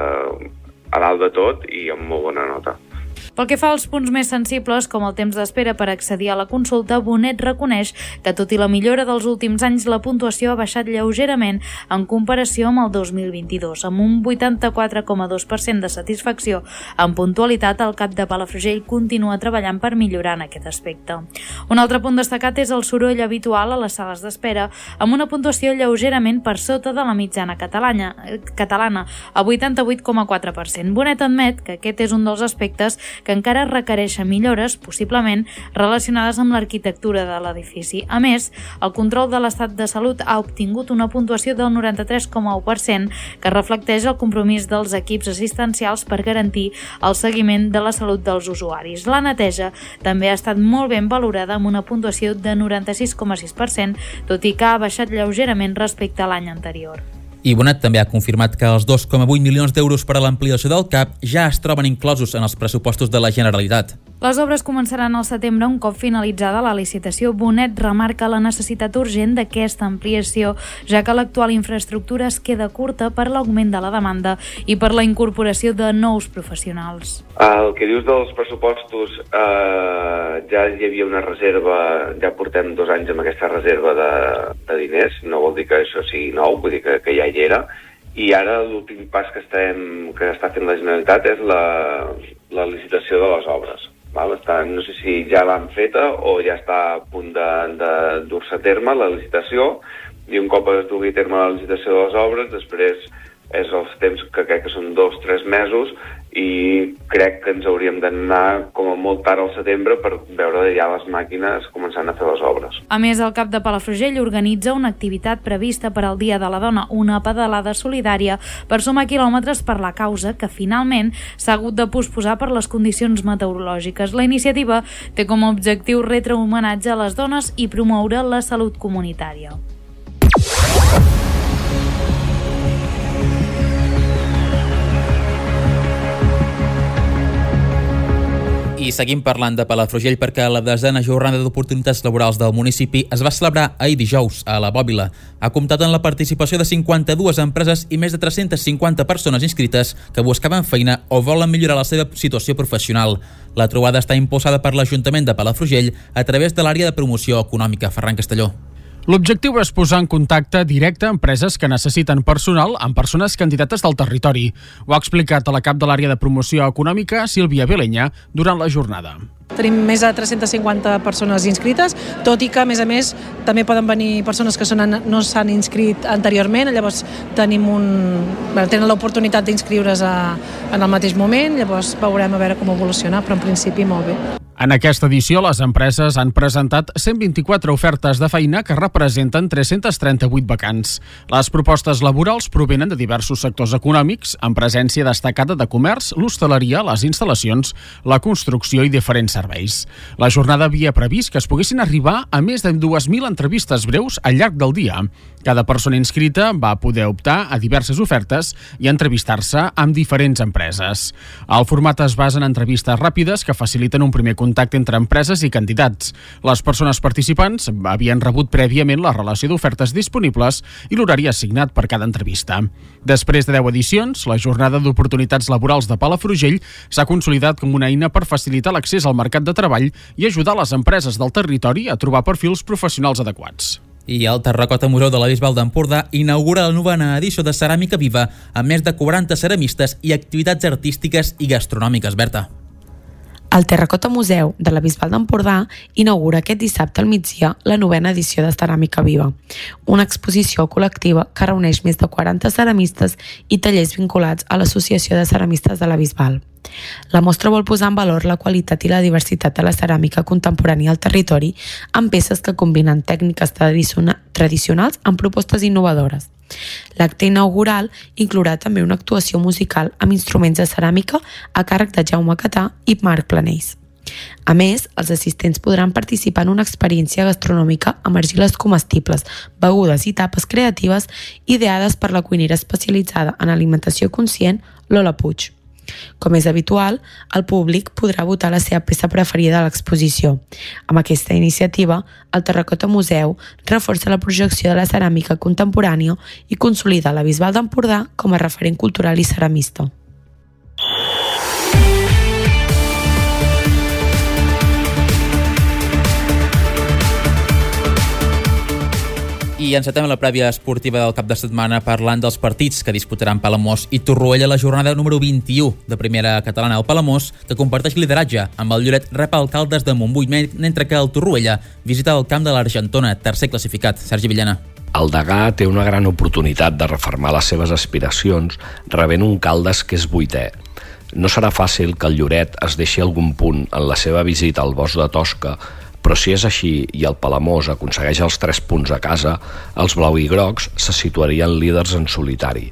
a dalt de tot i amb molt bona nota. Pel que fa als punts més sensibles, com el temps d'espera per accedir a la consulta, Bonet reconeix que, tot i la millora dels últims anys, la puntuació ha baixat lleugerament en comparació amb el 2022. Amb un 84,2% de satisfacció en puntualitat, el CAP de Palafrugell continua treballant per millorar en aquest aspecte. Un altre punt destacat és el soroll habitual a les sales d'espera, amb una puntuació lleugerament per sota de la mitjana catalana, a 88,4%. Bonet admet que aquest és un dels aspectes que encara requereixen millores, possiblement relacionades amb l'arquitectura de l'edifici. A més, el control de l'estat de salut ha obtingut una puntuació del 93,1%, que reflecteix el compromís dels equips assistencials per garantir el seguiment de la salut dels usuaris. La neteja també ha estat molt ben valorada amb una puntuació de 96,6%, tot i que ha baixat lleugerament respecte a l'any anterior. I Bonet també ha confirmat que els 2,8 milions d'euros per a l'ampliació del CAP ja es troben inclosos en els pressupostos de la Generalitat. Les obres començaran al setembre un cop finalitzada la licitació. Bonet remarca la necessitat urgent d'aquesta ampliació, ja que l'actual infraestructura es queda curta per l'augment de la demanda i per la incorporació de nous professionals. El que dius dels pressupostos, ja hi havia una reserva, ja portem 2 anys amb aquesta reserva de diners, no vol dir que això sigui nou, vull dir que ja hi era, i ara l'últim pas que està fent la Generalitat és la licitació de les obres. No sé si ja l'han feta o ja està a punt de dur-se a terme la licitació, i un cop es dugui a terme la licitació de les obres, després és els temps que crec que són 2-3 mesos, i crec que ens hauríem d'anar com a molt tard al setembre per veure ja les màquines començant a fer les obres. A més, el CAP de Palafrugell organitza una activitat prevista per al Dia de la Dona, una pedalada solidària per sumar quilòmetres per la causa, que finalment s'ha hagut de posposar per les condicions meteorològiques. La iniciativa té com a objectiu retre homenatge a les dones i promoure la salut comunitària. I seguim parlant de Palafrugell perquè la 10a jornada d'oportunitats laborals del municipi es va celebrar ahir dijous a la Bòbila. Ha comptat amb la participació de 52 empreses i més de 350 persones inscrites que buscaven feina o volen millorar la seva situació professional. La trobada està impulsada per l'Ajuntament de Palafrugell a través de l'àrea de promoció econòmica. Ferran Castelló. L'objectiu és posar en contacte directe empreses que necessiten personal amb persones candidates del territori. Ho ha explicat a la cap de l'àrea de promoció econòmica, Sílvia Belenya, durant la jornada. Tenim més de 350 persones inscrites, tot i que, a més, també poden venir persones que no s'han inscrit anteriorment, llavors tenen l'oportunitat d'inscriure's en el mateix moment, llavors veurem a veure com evoluciona, però en principi molt bé. En aquesta edició, les empreses han presentat 124 ofertes de feina que representen 338 vacants. Les propostes laborals provenen de diversos sectors econòmics, amb presència destacada de comerç, l'hostaleria, les instal·lacions, la construcció i diferents serveis. La jornada havia previst que es poguessin arribar a més de 2.000 entrevistes breus al llarg del dia. Cada persona inscrita va poder optar a diverses ofertes i entrevistar-se amb diferents empreses. El format es basa en entrevistes ràpides que faciliten un primer contacte contacte entre empreses i candidats. Les persones participants havien rebut prèviament la relació d'ofertes disponibles i l'horari assignat per cada entrevista. Després de 10 edicions, la Jornada d'Oportunitats Laborals de Palafrugell s'ha consolidat com una eina per facilitar l'accés al mercat de treball i ajudar les empreses del territori a trobar perfils professionals adequats. I el Terracota Museu de la Bisbal d'Empordà inaugura la 9a edició de Ceràmica Viva amb més de 40 ceramistes i activitats artístiques i gastronòmiques. Berta. El Terracota Museu de la Bisbal d'Empordà inaugura aquest dissabte al migdia la 9a edició de Ceràmica Viva, una exposició col·lectiva que reuneix més de 40 ceramistes i tallers vinculats a l'Associació de Ceramistes de la Bisbal. La mostra vol posar en valor la qualitat i la diversitat de la ceràmica contemporània al territori amb peces que combinen tècniques tradicionals amb propostes innovadores. L'acte inaugural inclourà també una actuació musical amb instruments de ceràmica a càrrec de Jaume Catà i Marc Planells. A més, els assistents podran participar en una experiència gastronòmica amb argiles comestibles, begudes i tapes creatives ideades per la cuinera especialitzada en alimentació conscient Lola Puig. Com és habitual, el públic podrà votar la seva peça preferida a l'exposició. Amb aquesta iniciativa, el Terracota Museu reforça la projecció de la ceràmica contemporània i consolida la Bisbal d'Empordà com a referent cultural i ceramista. I encetem la prèvia esportiva del cap de setmana parlant dels partits que disputaran Palamós i Torroella la jornada número 21 de primera catalana. El Palamós, que comparteix lideratge amb el Lloret, rep el Caldes de Montbui, mentre que el Torroella visita el camp de l'Argentona, tercer classificat. Sergi Villena. El Degà té una gran oportunitat de refermar les seves aspiracions rebent un Caldes que és 8è. No serà fàcil que el Lloret es deixi algun punt en la seva visita al Bosc de Tosca, però si és així i el Palamós aconsegueix els 3 punts a casa, els blau i grocs se situarien líders en solitari.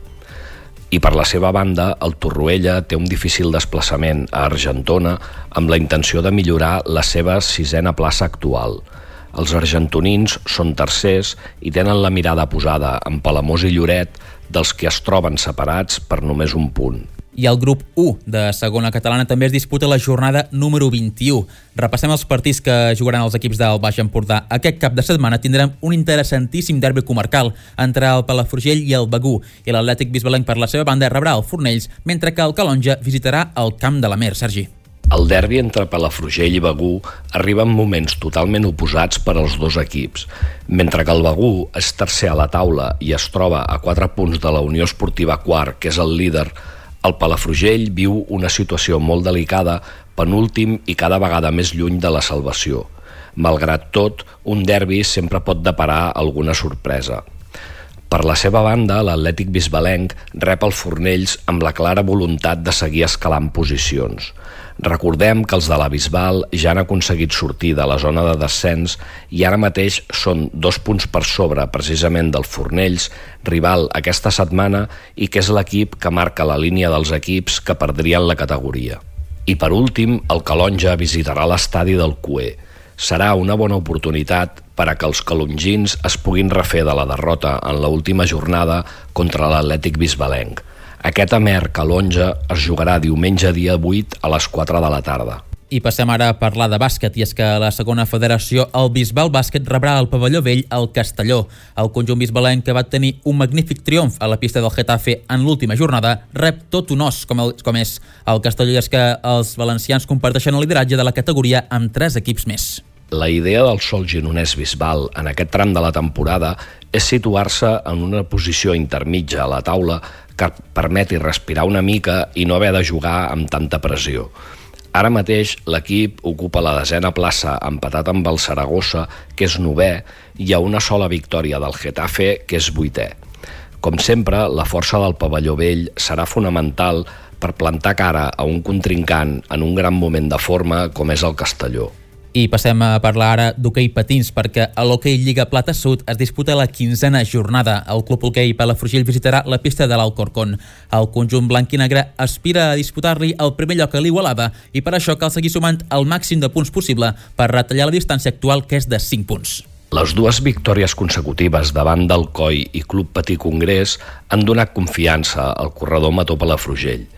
I per la seva banda, el Torroella té un difícil desplaçament a Argentona amb la intenció de millorar la seva 6a plaça actual. Els argentonins són tercers i tenen la mirada posada en Palamós i Lloret, dels que es troben separats per només un punt. I el grup 1 de segona catalana també es disputa la jornada número 21. Repassem els partits que jugaran els equips del Baix Empordà. Aquest cap de setmana tindrem un interessantíssim derbi comarcal entre el Palafrugell i el Begú, i l'Atlètic Bisbalenc per la seva banda rebrà el Fornells, mentre que el Calonja visitarà el Camp de la Mer. Sergi. El derbi entre Palafrugell i Begú arriba en moments totalment oposats per als dos equips. Mentre que el Begú és tercer a la taula i es troba a 4 punts de la Unió Esportiva Quart, que és el líder, el Palafrugell viu una situació molt delicada, penúltim i cada vegada més lluny de la salvació. Malgrat tot, un derbi sempre pot deparar alguna sorpresa. Per la seva banda, l'Atlètic Bisbalenc rep el Fornells amb la clara voluntat de seguir escalant posicions. Recordem que els de la Bisbal ja han aconseguit sortir de la zona de descens i ara mateix són 2 punts per sobre precisament del Fornells, rival aquesta setmana, i que és l'equip que marca la línia dels equips que perdrien la categoria. I per últim, el Calonja visitarà l'estadi del Cué. Serà una bona oportunitat per a que els calongins es puguin refer de la derrota en l'última jornada contra l'Atlètic Bisbalenc. Aquest Amer Calonja es jugarà diumenge dia 8 a les 4 de la tarda. I passem ara a parlar de bàsquet, i és que la segona federació, el Bisbal Bàsquet, rebrà al pavelló vell el Castelló. El conjunt bisbalenc, que va tenir un magnífic triomf a la pista del Getafe en l'última jornada, rep tot un os com és el Castelló, i és que els valencians comparteixen el lideratge de la categoria amb 3 equips més. La idea del Sol Gironès Bisbal en aquest tram de la temporada és situar-se en una posició intermitja a la taula que permeti respirar una mica i no haver de jugar amb tanta pressió. Ara mateix l'equip ocupa la 10a plaça, empatat amb el Saragossa, que és 9è, i a una sola victòria del Getafe, que és 8è. Com sempre, la força del pavelló vell serà fonamental per plantar cara a un contrincant en un gran moment de forma com és el Castelló. I passem a parlar ara d'hoquei patins, perquè a l'Hoquei Lliga Plata Sud es disputa la 15a jornada. El Club Hoquei Palafrugell visitarà la pista de l'Alcorcón. El conjunt blanc i negre aspira a disputar-li el primer lloc a l'Igualada, i per això cal seguir sumant el màxim de punts possible per retallar la distància actual, que és de 5 punts. Les 2 victòries consecutives davant del COI i Club Patí Congrés han donat confiança al corredor Mató Palafrugell.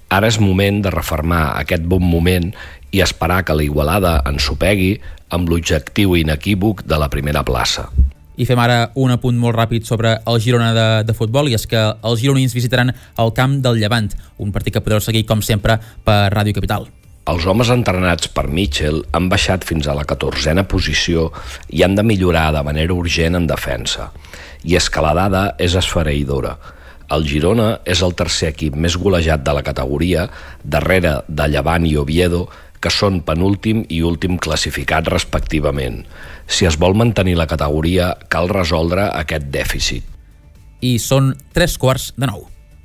Ara és moment de refermar aquest bon moment i esperar que la Igualada ensopegui amb l'objectiu inequívoc de la primera plaça. I fem ara un apunt molt ràpid sobre el Girona de futbol, i és que els gironins visitaran el camp del Llevant, un partit que podreu seguir, com sempre, per Ràdio Capital. Els homes entrenats per Mitchell han baixat fins a la 14a posició i han de millorar de manera urgent en defensa. I és que la dada és esfereïdora. El Girona és el tercer equip més golejat de la categoria, darrere de Llevant i Oviedo, que són penúltim i últim classificat respectivament. Si es vol mantenir la categoria, cal resoldre aquest dèficit. I són 8:45.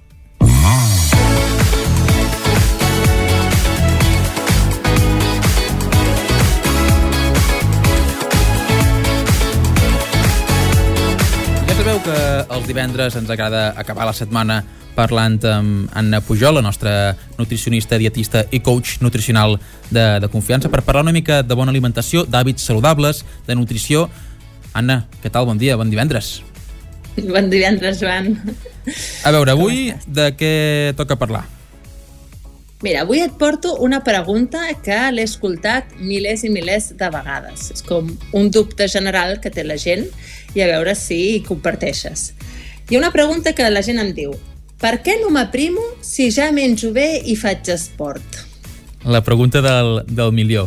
Ja sabeu que els divendres ens agrada acabar la setmana parlant amb Anna Pujol, la nostra nutricionista, dietista i coach nutricional de confiança, per parlar una mica de bona alimentació, d'hàbits saludables, de nutrició. Anna, què tal? Bon dia, bon divendres. Bon divendres, Joan. A veure, avui de què toca parlar? Mira, avui et porto una pregunta que l'he escoltat milers i milers de vegades. És com un dubte general que té la gent i a veure si comparteixes. Hi ha una pregunta que la gent em diu: per què no m'aprimo si ja menjo bé i faig esport? La pregunta del milió.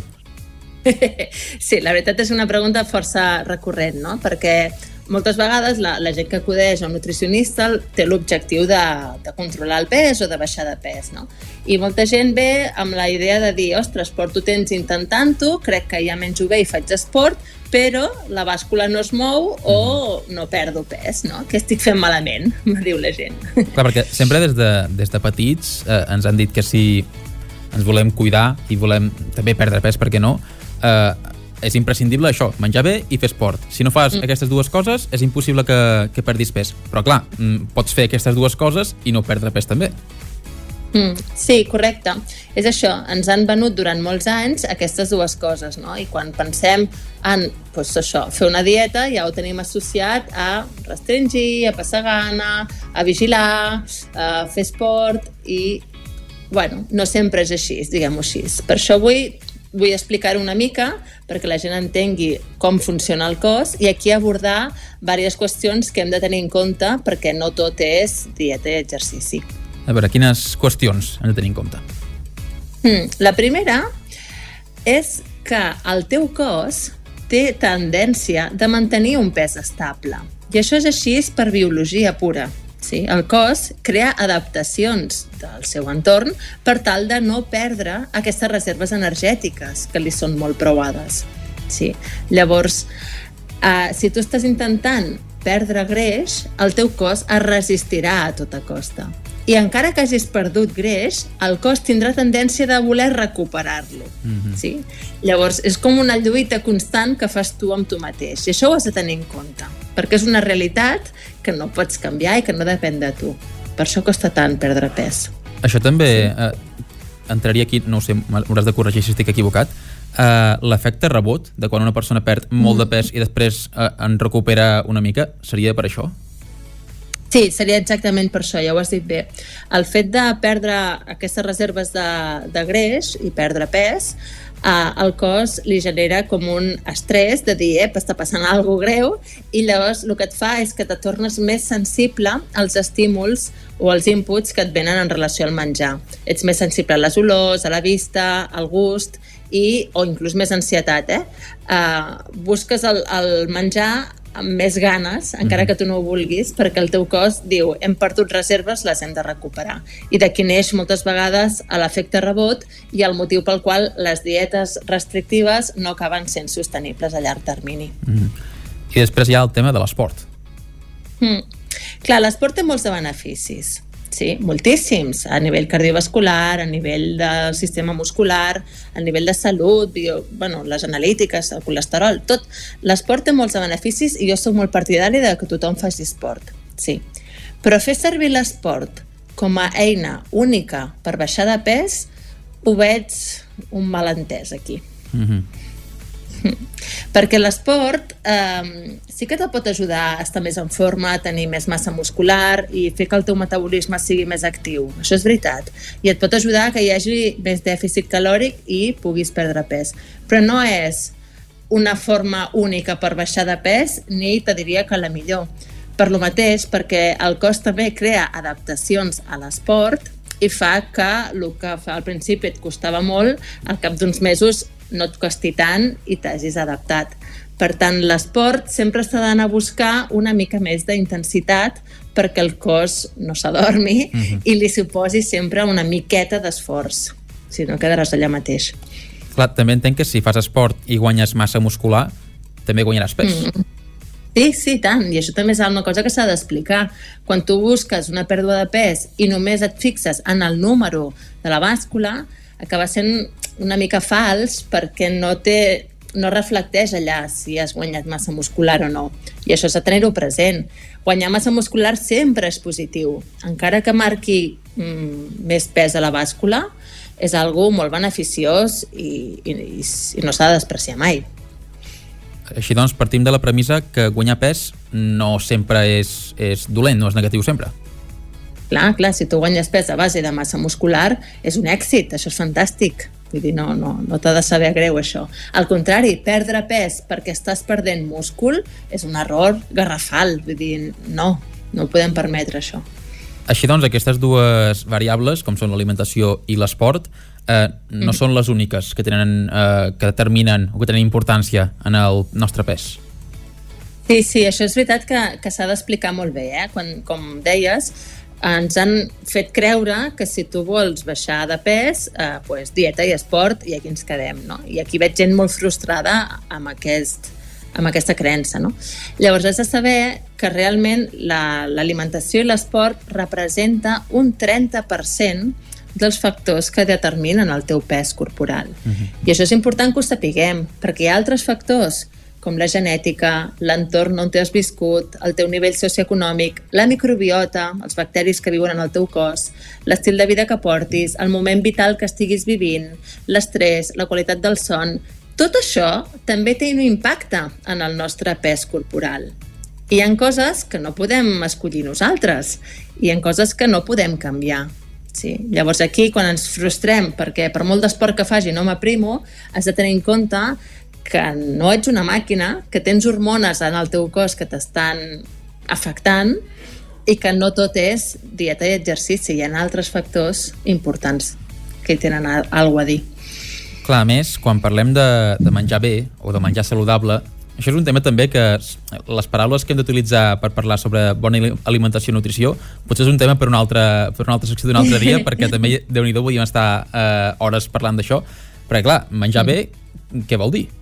Sí, la veritat és una pregunta força recurrent, no? Perquè moltes vegades la gent que acudeix a un nutricionista té l'objectiu de controlar el pes o de baixar de pes, no? I molta gent ve amb la idea de dir: ostres, porto temps intentant-ho, crec que ja menjo bé i faig esport, però la bàscula no es mou o no perdo pes, no? Què estic fent malament? Me diu la gent. Clar, perquè sempre des de petits ens han dit que si ens volem cuidar i volem també perdre pes, per què no, és imprescindible això, menjar bé i fer esport. Si no fas aquestes dues coses, és impossible que perdis pes. Però clar, pots fer aquestes dues coses i no perdre pes també. Sí, correcte. És això, ens han venut durant molts anys aquestes dues coses, no? I quan pensem en fer una dieta, ja ho tenim associat a restringir, a passar gana, a vigilar, a fer esport i, bueno, no sempre és així, diguem-ho així. Per això vull explicar una mica perquè la gent entengui com funciona el cos i aquí abordar diverses qüestions que hem de tenir en compte perquè no tot és dieta i exercici. A veure, quines qüestions hem de tenir en compte? La primera és que el teu cos té tendència de mantenir un pes estable. I això és així per biologia pura. Sí? El cos crea adaptacions del seu entorn per tal de no perdre aquestes reserves energètiques que li són molt preuades. Sí? Llavors, si tu estàs intentant perdre greix, el teu cos es resistirà a tota costa. I encara que hagis perdut greix, el cos tindrà tendència de voler recuperar-lo. Sí? Llavors, és com una lluita constant que fas tu amb tu mateix. I això ho has de tenir en compte, perquè és una realitat que no pots canviar i que no depèn de tu. Per això costa tant perdre pes. Això també entraria aquí, no ho sé, m'hauràs de corregir si estic equivocat, l'efecte rebot, de quan una persona perd molt de pes i després en recupera una mica, seria per això? Sí, seria exactament per això, ja ho has dit bé. El fet de perdre aquestes reserves de greix i perdre pes, el cos li genera com un estrès de dir, està passant alguna cosa greu, i llavors el que et fa és que te tornes més sensible als estímuls o als inputs que et venen en relació al menjar. Ets més sensible a les olors, a la vista, al gust, o inclús més ansietat. Busques el menjar amb més ganes, encara que tu no ho vulguis, perquè el teu cos diu, hem perdut reserves, les hem de recuperar. I d'aquí neix moltes vegades l'efecte rebot i el motiu pel qual les dietes restrictives no acaben sent sostenibles a llarg termini. I després hi ha el tema de l'esport. Clar, l'esport té molts de beneficis. Sí, moltíssims, a nivell cardiovascular, a nivell del sistema muscular, a nivell de salut, les analítiques, el colesterol, tot. L'esport té molts de beneficis i jo soc molt partidari de que tothom faci esport, sí. Però fer servir l'esport com a eina única per baixar de pes, ho veig un malentès aquí. Perquè l'esport sí que te pot ajudar a estar més en forma, a tenir més massa muscular i fer que el teu metabolisme sigui més actiu. Això és veritat. I et pot ajudar que hi hagi més dèficit calòric i puguis perdre pes. Però no és una forma única per baixar de pes, ni te diria que la millor. Per lo mateix, perquè el cos també crea adaptacions a l'esport i fa que el que al principi et costava molt, al cap d'uns mesos no et costi tant i t'hagis adaptat. Per tant, l'esport sempre s'ha d'anar a buscar una mica més d'intensitat perquè el cos no s'adormi i li suposi sempre una miqueta d'esforç. Si no, quedaràs allà mateix. Clar, també entenc que si fas esport i guanyes massa muscular, també guanyaràs pes. Sí, tant. I això també és una cosa que s'ha d'explicar. Quan tu busques una pèrdua de pes i només et fixes en el número de la bàscula, acaba sent una mica fals perquè no reflecteix allà si has guanyat massa muscular o no. I això s'ha de tenir-ho present. Guanyar massa muscular sempre és positiu. Encara que marqui més pes a la bàscula, és algo molt beneficiós i no s'ha de despreciar mai. Així doncs, partim de la premissa que guanyar pes no sempre és dolent, no és negatiu sempre. Clar, si tu guanyes pes a base de massa muscular, és un èxit, això és fantàstic. Vull dir, no t'ha de saber greu, això. Al contrari, perdre pes perquè estàs perdent múscul és un error garrafal. Vull dir, no podem permetre això. Així doncs, aquestes dues variables, com són l'alimentació i l'esport, no són les úniques que determinen o que tenen importància en el nostre pes. Sí, això és veritat que s'ha d'explicar molt bé. Com deies, ens han fet creure que si tu vols baixar de pes, dieta i esport, i aquí ens quedem, no? I aquí veig gent molt frustrada amb aquesta creença, no? Llavors has de saber que realment l'alimentació i l'esport representa un 30% dels factors que determinen el teu pes corporal. I això és important que ho sapiguem, perquè hi ha altres factors com la genètica, l'entorn on t'has viscut, el teu nivell socioeconòmic, la microbiota, els bacteris que viuen en el teu cos, l'estil de vida que portis, el moment vital que estiguis vivint, l'estrès, la qualitat del son. Tot això també té un impacte en el nostre pes corporal. I hi ha coses que no podem escollir nosaltres i hi ha coses que no podem canviar. Sí. Llavors aquí, quan ens frustrem perquè per molt d'esport que faci no m'aprimo, has de tenir en compte que no ets una màquina, que tens hormones en el teu cos que t'estan afectant i que no tot és dieta i exercici. Hi ha altres factors importants que hi tenen alguna a dir. Clar, a més, quan parlem de menjar bé o de menjar saludable, això és un tema també que les paraules que hem d'utilitzar per parlar sobre bona alimentació i nutrició potser és un tema per una altra secció d'un altre dia, perquè també, Déu-n'hi-do, podíem estar hores parlant d'això. Perquè, clar, menjar bé, què vol dir?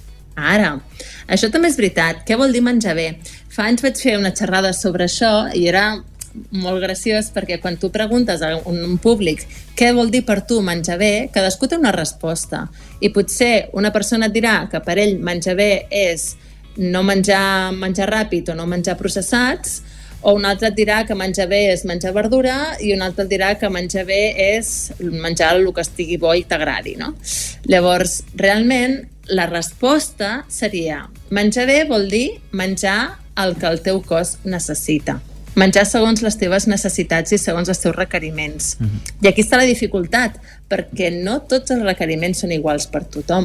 Ara, això també és veritat. Què vol dir menjar bé? Fa anys vaig fer una xerrada sobre això i era molt graciós perquè quan tu preguntes a un públic què vol dir per tu menjar bé, cadascú té una resposta. I potser una persona et dirà que per ell menjar bé és no menjar ràpid o no menjar processats, o un altre et dirà que menjar bé és menjar verdura i un altre et dirà que menjar bé és menjar el que estigui bo i t'agradi, no? Llavors, realment, la resposta seria menjar bé vol dir menjar el que el teu cos necessita. Menjar segons les teves necessitats i segons els teus requeriments. I aquí està la dificultat, perquè no tots els requeriments són iguals per tothom.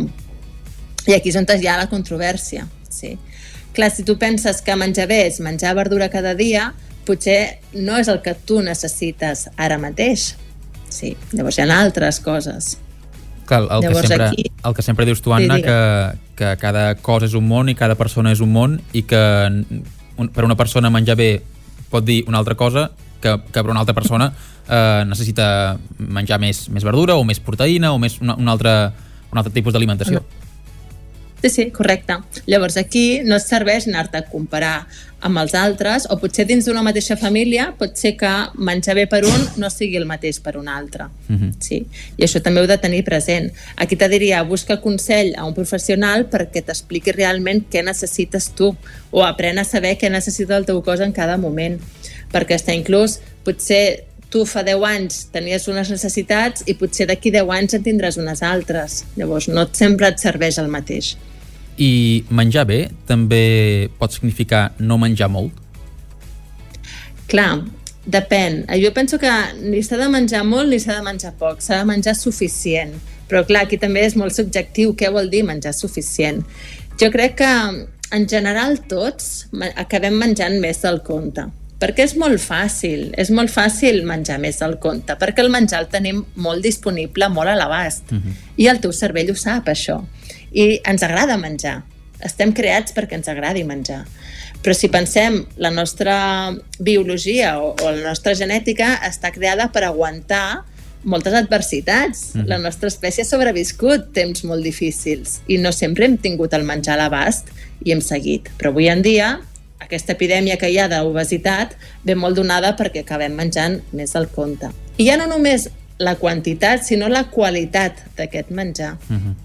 I aquí és on hi ha la controvèrsia. Sí. Clar, si tu penses que menjar bé és menjar verdura cada dia, potser no és el que tu necessites ara mateix. Sí. Llavors hi ha altres coses. Clar, el que sempre dius tu, Anna, que cada cos és un món i cada persona és un món i que per una persona menjar bé pot dir una altra cosa que per una altra persona necessita menjar més verdura o més proteïna o més un altre tipus d'alimentació. Sí, correcte. Llavors aquí no et serveix anar-te a comparar amb els altres, o potser dins d'una mateixa família pot ser que menjar bé per un no sigui el mateix per un altre. Sí? I això també heu de tenir present. Aquí te diria, busca consell a un professional perquè t'expliqui realment què necessites tu, o aprèn a saber què necessita el teu cos en cada moment, perquè està inclús, potser tu fa 10 anys tenies unes necessitats i potser d'aquí 10 anys en tindràs unes altres. Llavors no sempre et serveix el mateix. I menjar bé també pot significar no menjar molt? Clar, depèn. Jo penso que ni s'ha de menjar molt ni s'ha de menjar poc, s'ha de menjar suficient. Però clar, aquí també és molt subjectiu què vol dir menjar suficient. Jo crec que en general tots acabem menjant més del compte. Perquè és molt fàcil menjar més del compte, perquè el menjar el tenim molt disponible, molt a l'abast. I el teu cervell ho sap, això. I ens agrada menjar. Estem creats perquè ens agradi menjar. Però si pensem, la nostra biologia o la nostra genètica està creada per aguantar moltes adversitats. La nostra espècie ha sobreviscut temps molt difícils i no sempre hem tingut el menjar a l'abast i hem seguit. Però avui en dia, aquesta epidèmia que hi ha d'obesitat ve molt donada perquè acabem menjant més del compte. I ja no només la quantitat, sinó la qualitat d'aquest menjar.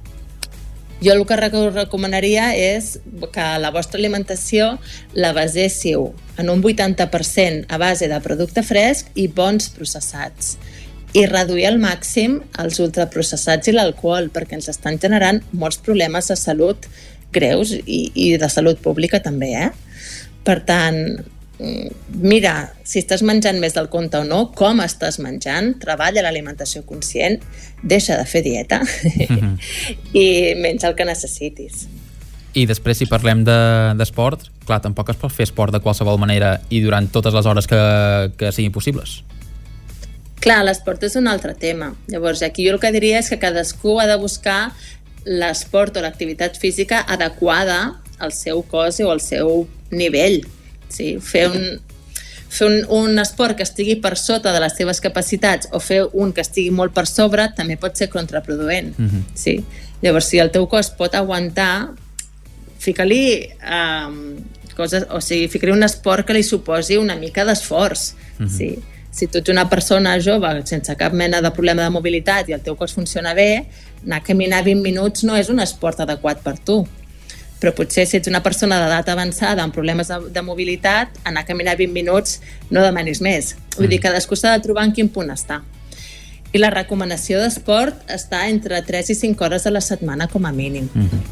Jo el que recomanaria és que la vostra alimentació la baséssiu en un 80% a base de producte fresc i bons processats. I reduir al màxim els ultraprocessats i l'alcohol, perquè ens estan generant molts problemes de salut greus i de salut pública també, Per tant, mira si estàs menjant més del compte o no, com estàs menjant, treballa l'alimentació conscient, deixa de fer dieta i menja el que necessitis. I després, si parlem d'esport, clar, tampoc es pot fer esport de qualsevol manera i durant totes les hores que siguin possibles. Clar, l'esport és un altre tema. Llavors, aquí jo el que diria és que cadascú ha de buscar l'esport o l'activitat física adequada al seu cos o al seu nivell. Sí? Fer un esport que estigui per sota de les teves capacitats o fer un que estigui molt per sobre també pot ser contraproduent. Sí? Llavors, si el teu cos pot aguantar, fica-li coses, o sigui, fica-li un esport que li suposi una mica d'esforç. Sí? Si tu ets una persona jove sense cap mena de problema de mobilitat i el teu cos funciona bé, anar a caminar 20 minuts no és un esport adequat per tu. Però potser si ets una persona d'edat avançada amb problemes de mobilitat, anar a caminar 20 minuts no demanis més. Vull dir, cadascú s'ha de trobar en quin punt està. I la recomanació d'esport està entre 3 i 5 hores a la setmana com a mínim.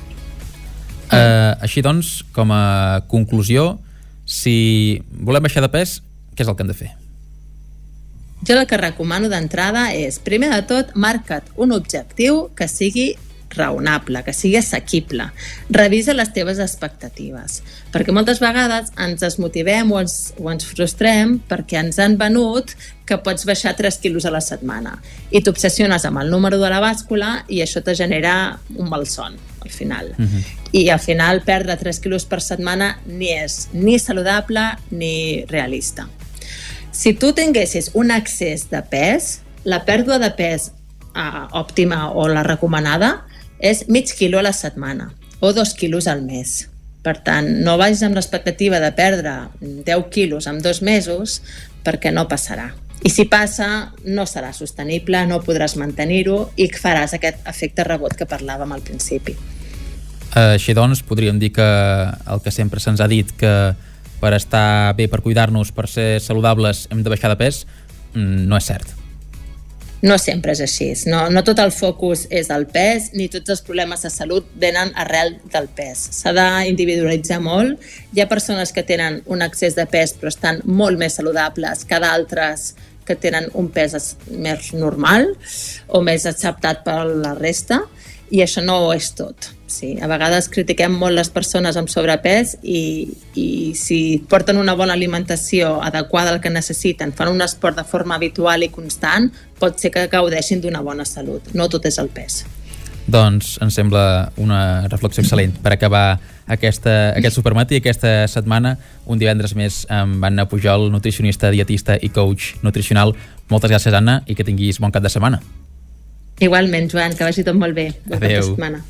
Així doncs, com a conclusió, si volem baixar de pes, què és el que hem de fer? Jo el que recomano d'entrada és, primer de tot, marca't un objectiu que sigui raonable, que sigui assequible. Revisa les teves expectatives, perquè moltes vegades ens desmotivem o ens frustrem perquè ens han venut que pots baixar 3 quilos a la setmana i t'obsessiones amb el número de la bàscula i això te genera un malson al final. I al final perdre 3 quilos per setmana ni és ni saludable ni realista. Si tu tinguessis un excés de pes, la pèrdua de pes òptima o la recomanada és mig quilo a la setmana o 2 quilos al mes. Per tant, no vagis amb l'expectativa de perdre 10 quilos en 2 mesos perquè no passarà. I si passa, no serà sostenible, no podràs mantenir-ho i faràs aquest efecte rebot que parlàvem al principi. Així doncs, podríem dir que el que sempre se'ns ha dit, que per estar bé, per cuidar-nos, per ser saludables, hem de baixar de pes, no és cert. No sempre és així. No tot el focus és el pes, ni tots els problemes de salut venen arrel del pes. S'ha d'individualitzar molt. Hi ha persones que tenen un excés de pes però estan molt més saludables que d'altres que tenen un pes més normal o més acceptat per la resta, i això no ho és tot. Sí, a vegades critiquem molt les persones amb sobrepès i si porten una bona alimentació adequada al que necessiten, fan un esport de forma habitual i constant, pot ser que gaudeixin d'una bona salut. No tot és el pes. Doncs em sembla una reflexió excel·lent per acabar aquest supermatí, aquesta setmana, un divendres més amb Anna Pujol, nutricionista, dietista i coach nutricional. Moltes gràcies, Anna, i que tinguis bon cap de setmana. Igualment, Joan, que vagi tot molt bé. Bon cap de setmana.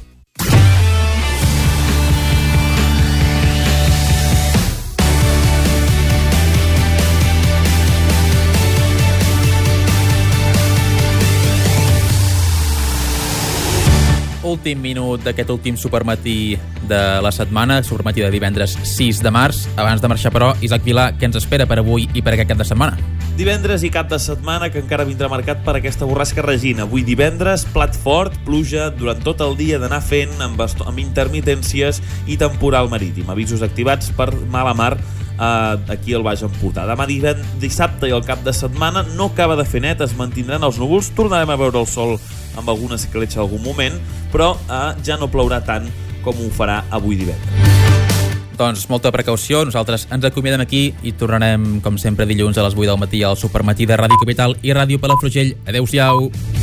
Últim minut d'aquest últim supermatí de la setmana, supermatí de divendres 6 de març. Abans de marxar, però, Isaac Vilà, què ens espera per avui i per aquest cap de setmana? Divendres i cap de setmana que encara vindrà marcat per aquesta borrasca Regina. Avui divendres, plat fort, pluja durant tot el dia d'anar fent amb intermitències i temporal marítim. Avisos activats per mala mar aquí al Baix Empordà. Demà dissabte i el cap de setmana no acaba de fer net, es mantindran els núvols, tornarem a veure el sol amb alguna escletxa en algun moment, però ja no plourà tant com ho farà avui divendres. Doncs molta precaució, nosaltres ens acomiadem aquí i tornarem, com sempre, dilluns a les 8 del matí al Supermatí de Ràdio Capital i Ràdio Palafrugell. Adéu-siau!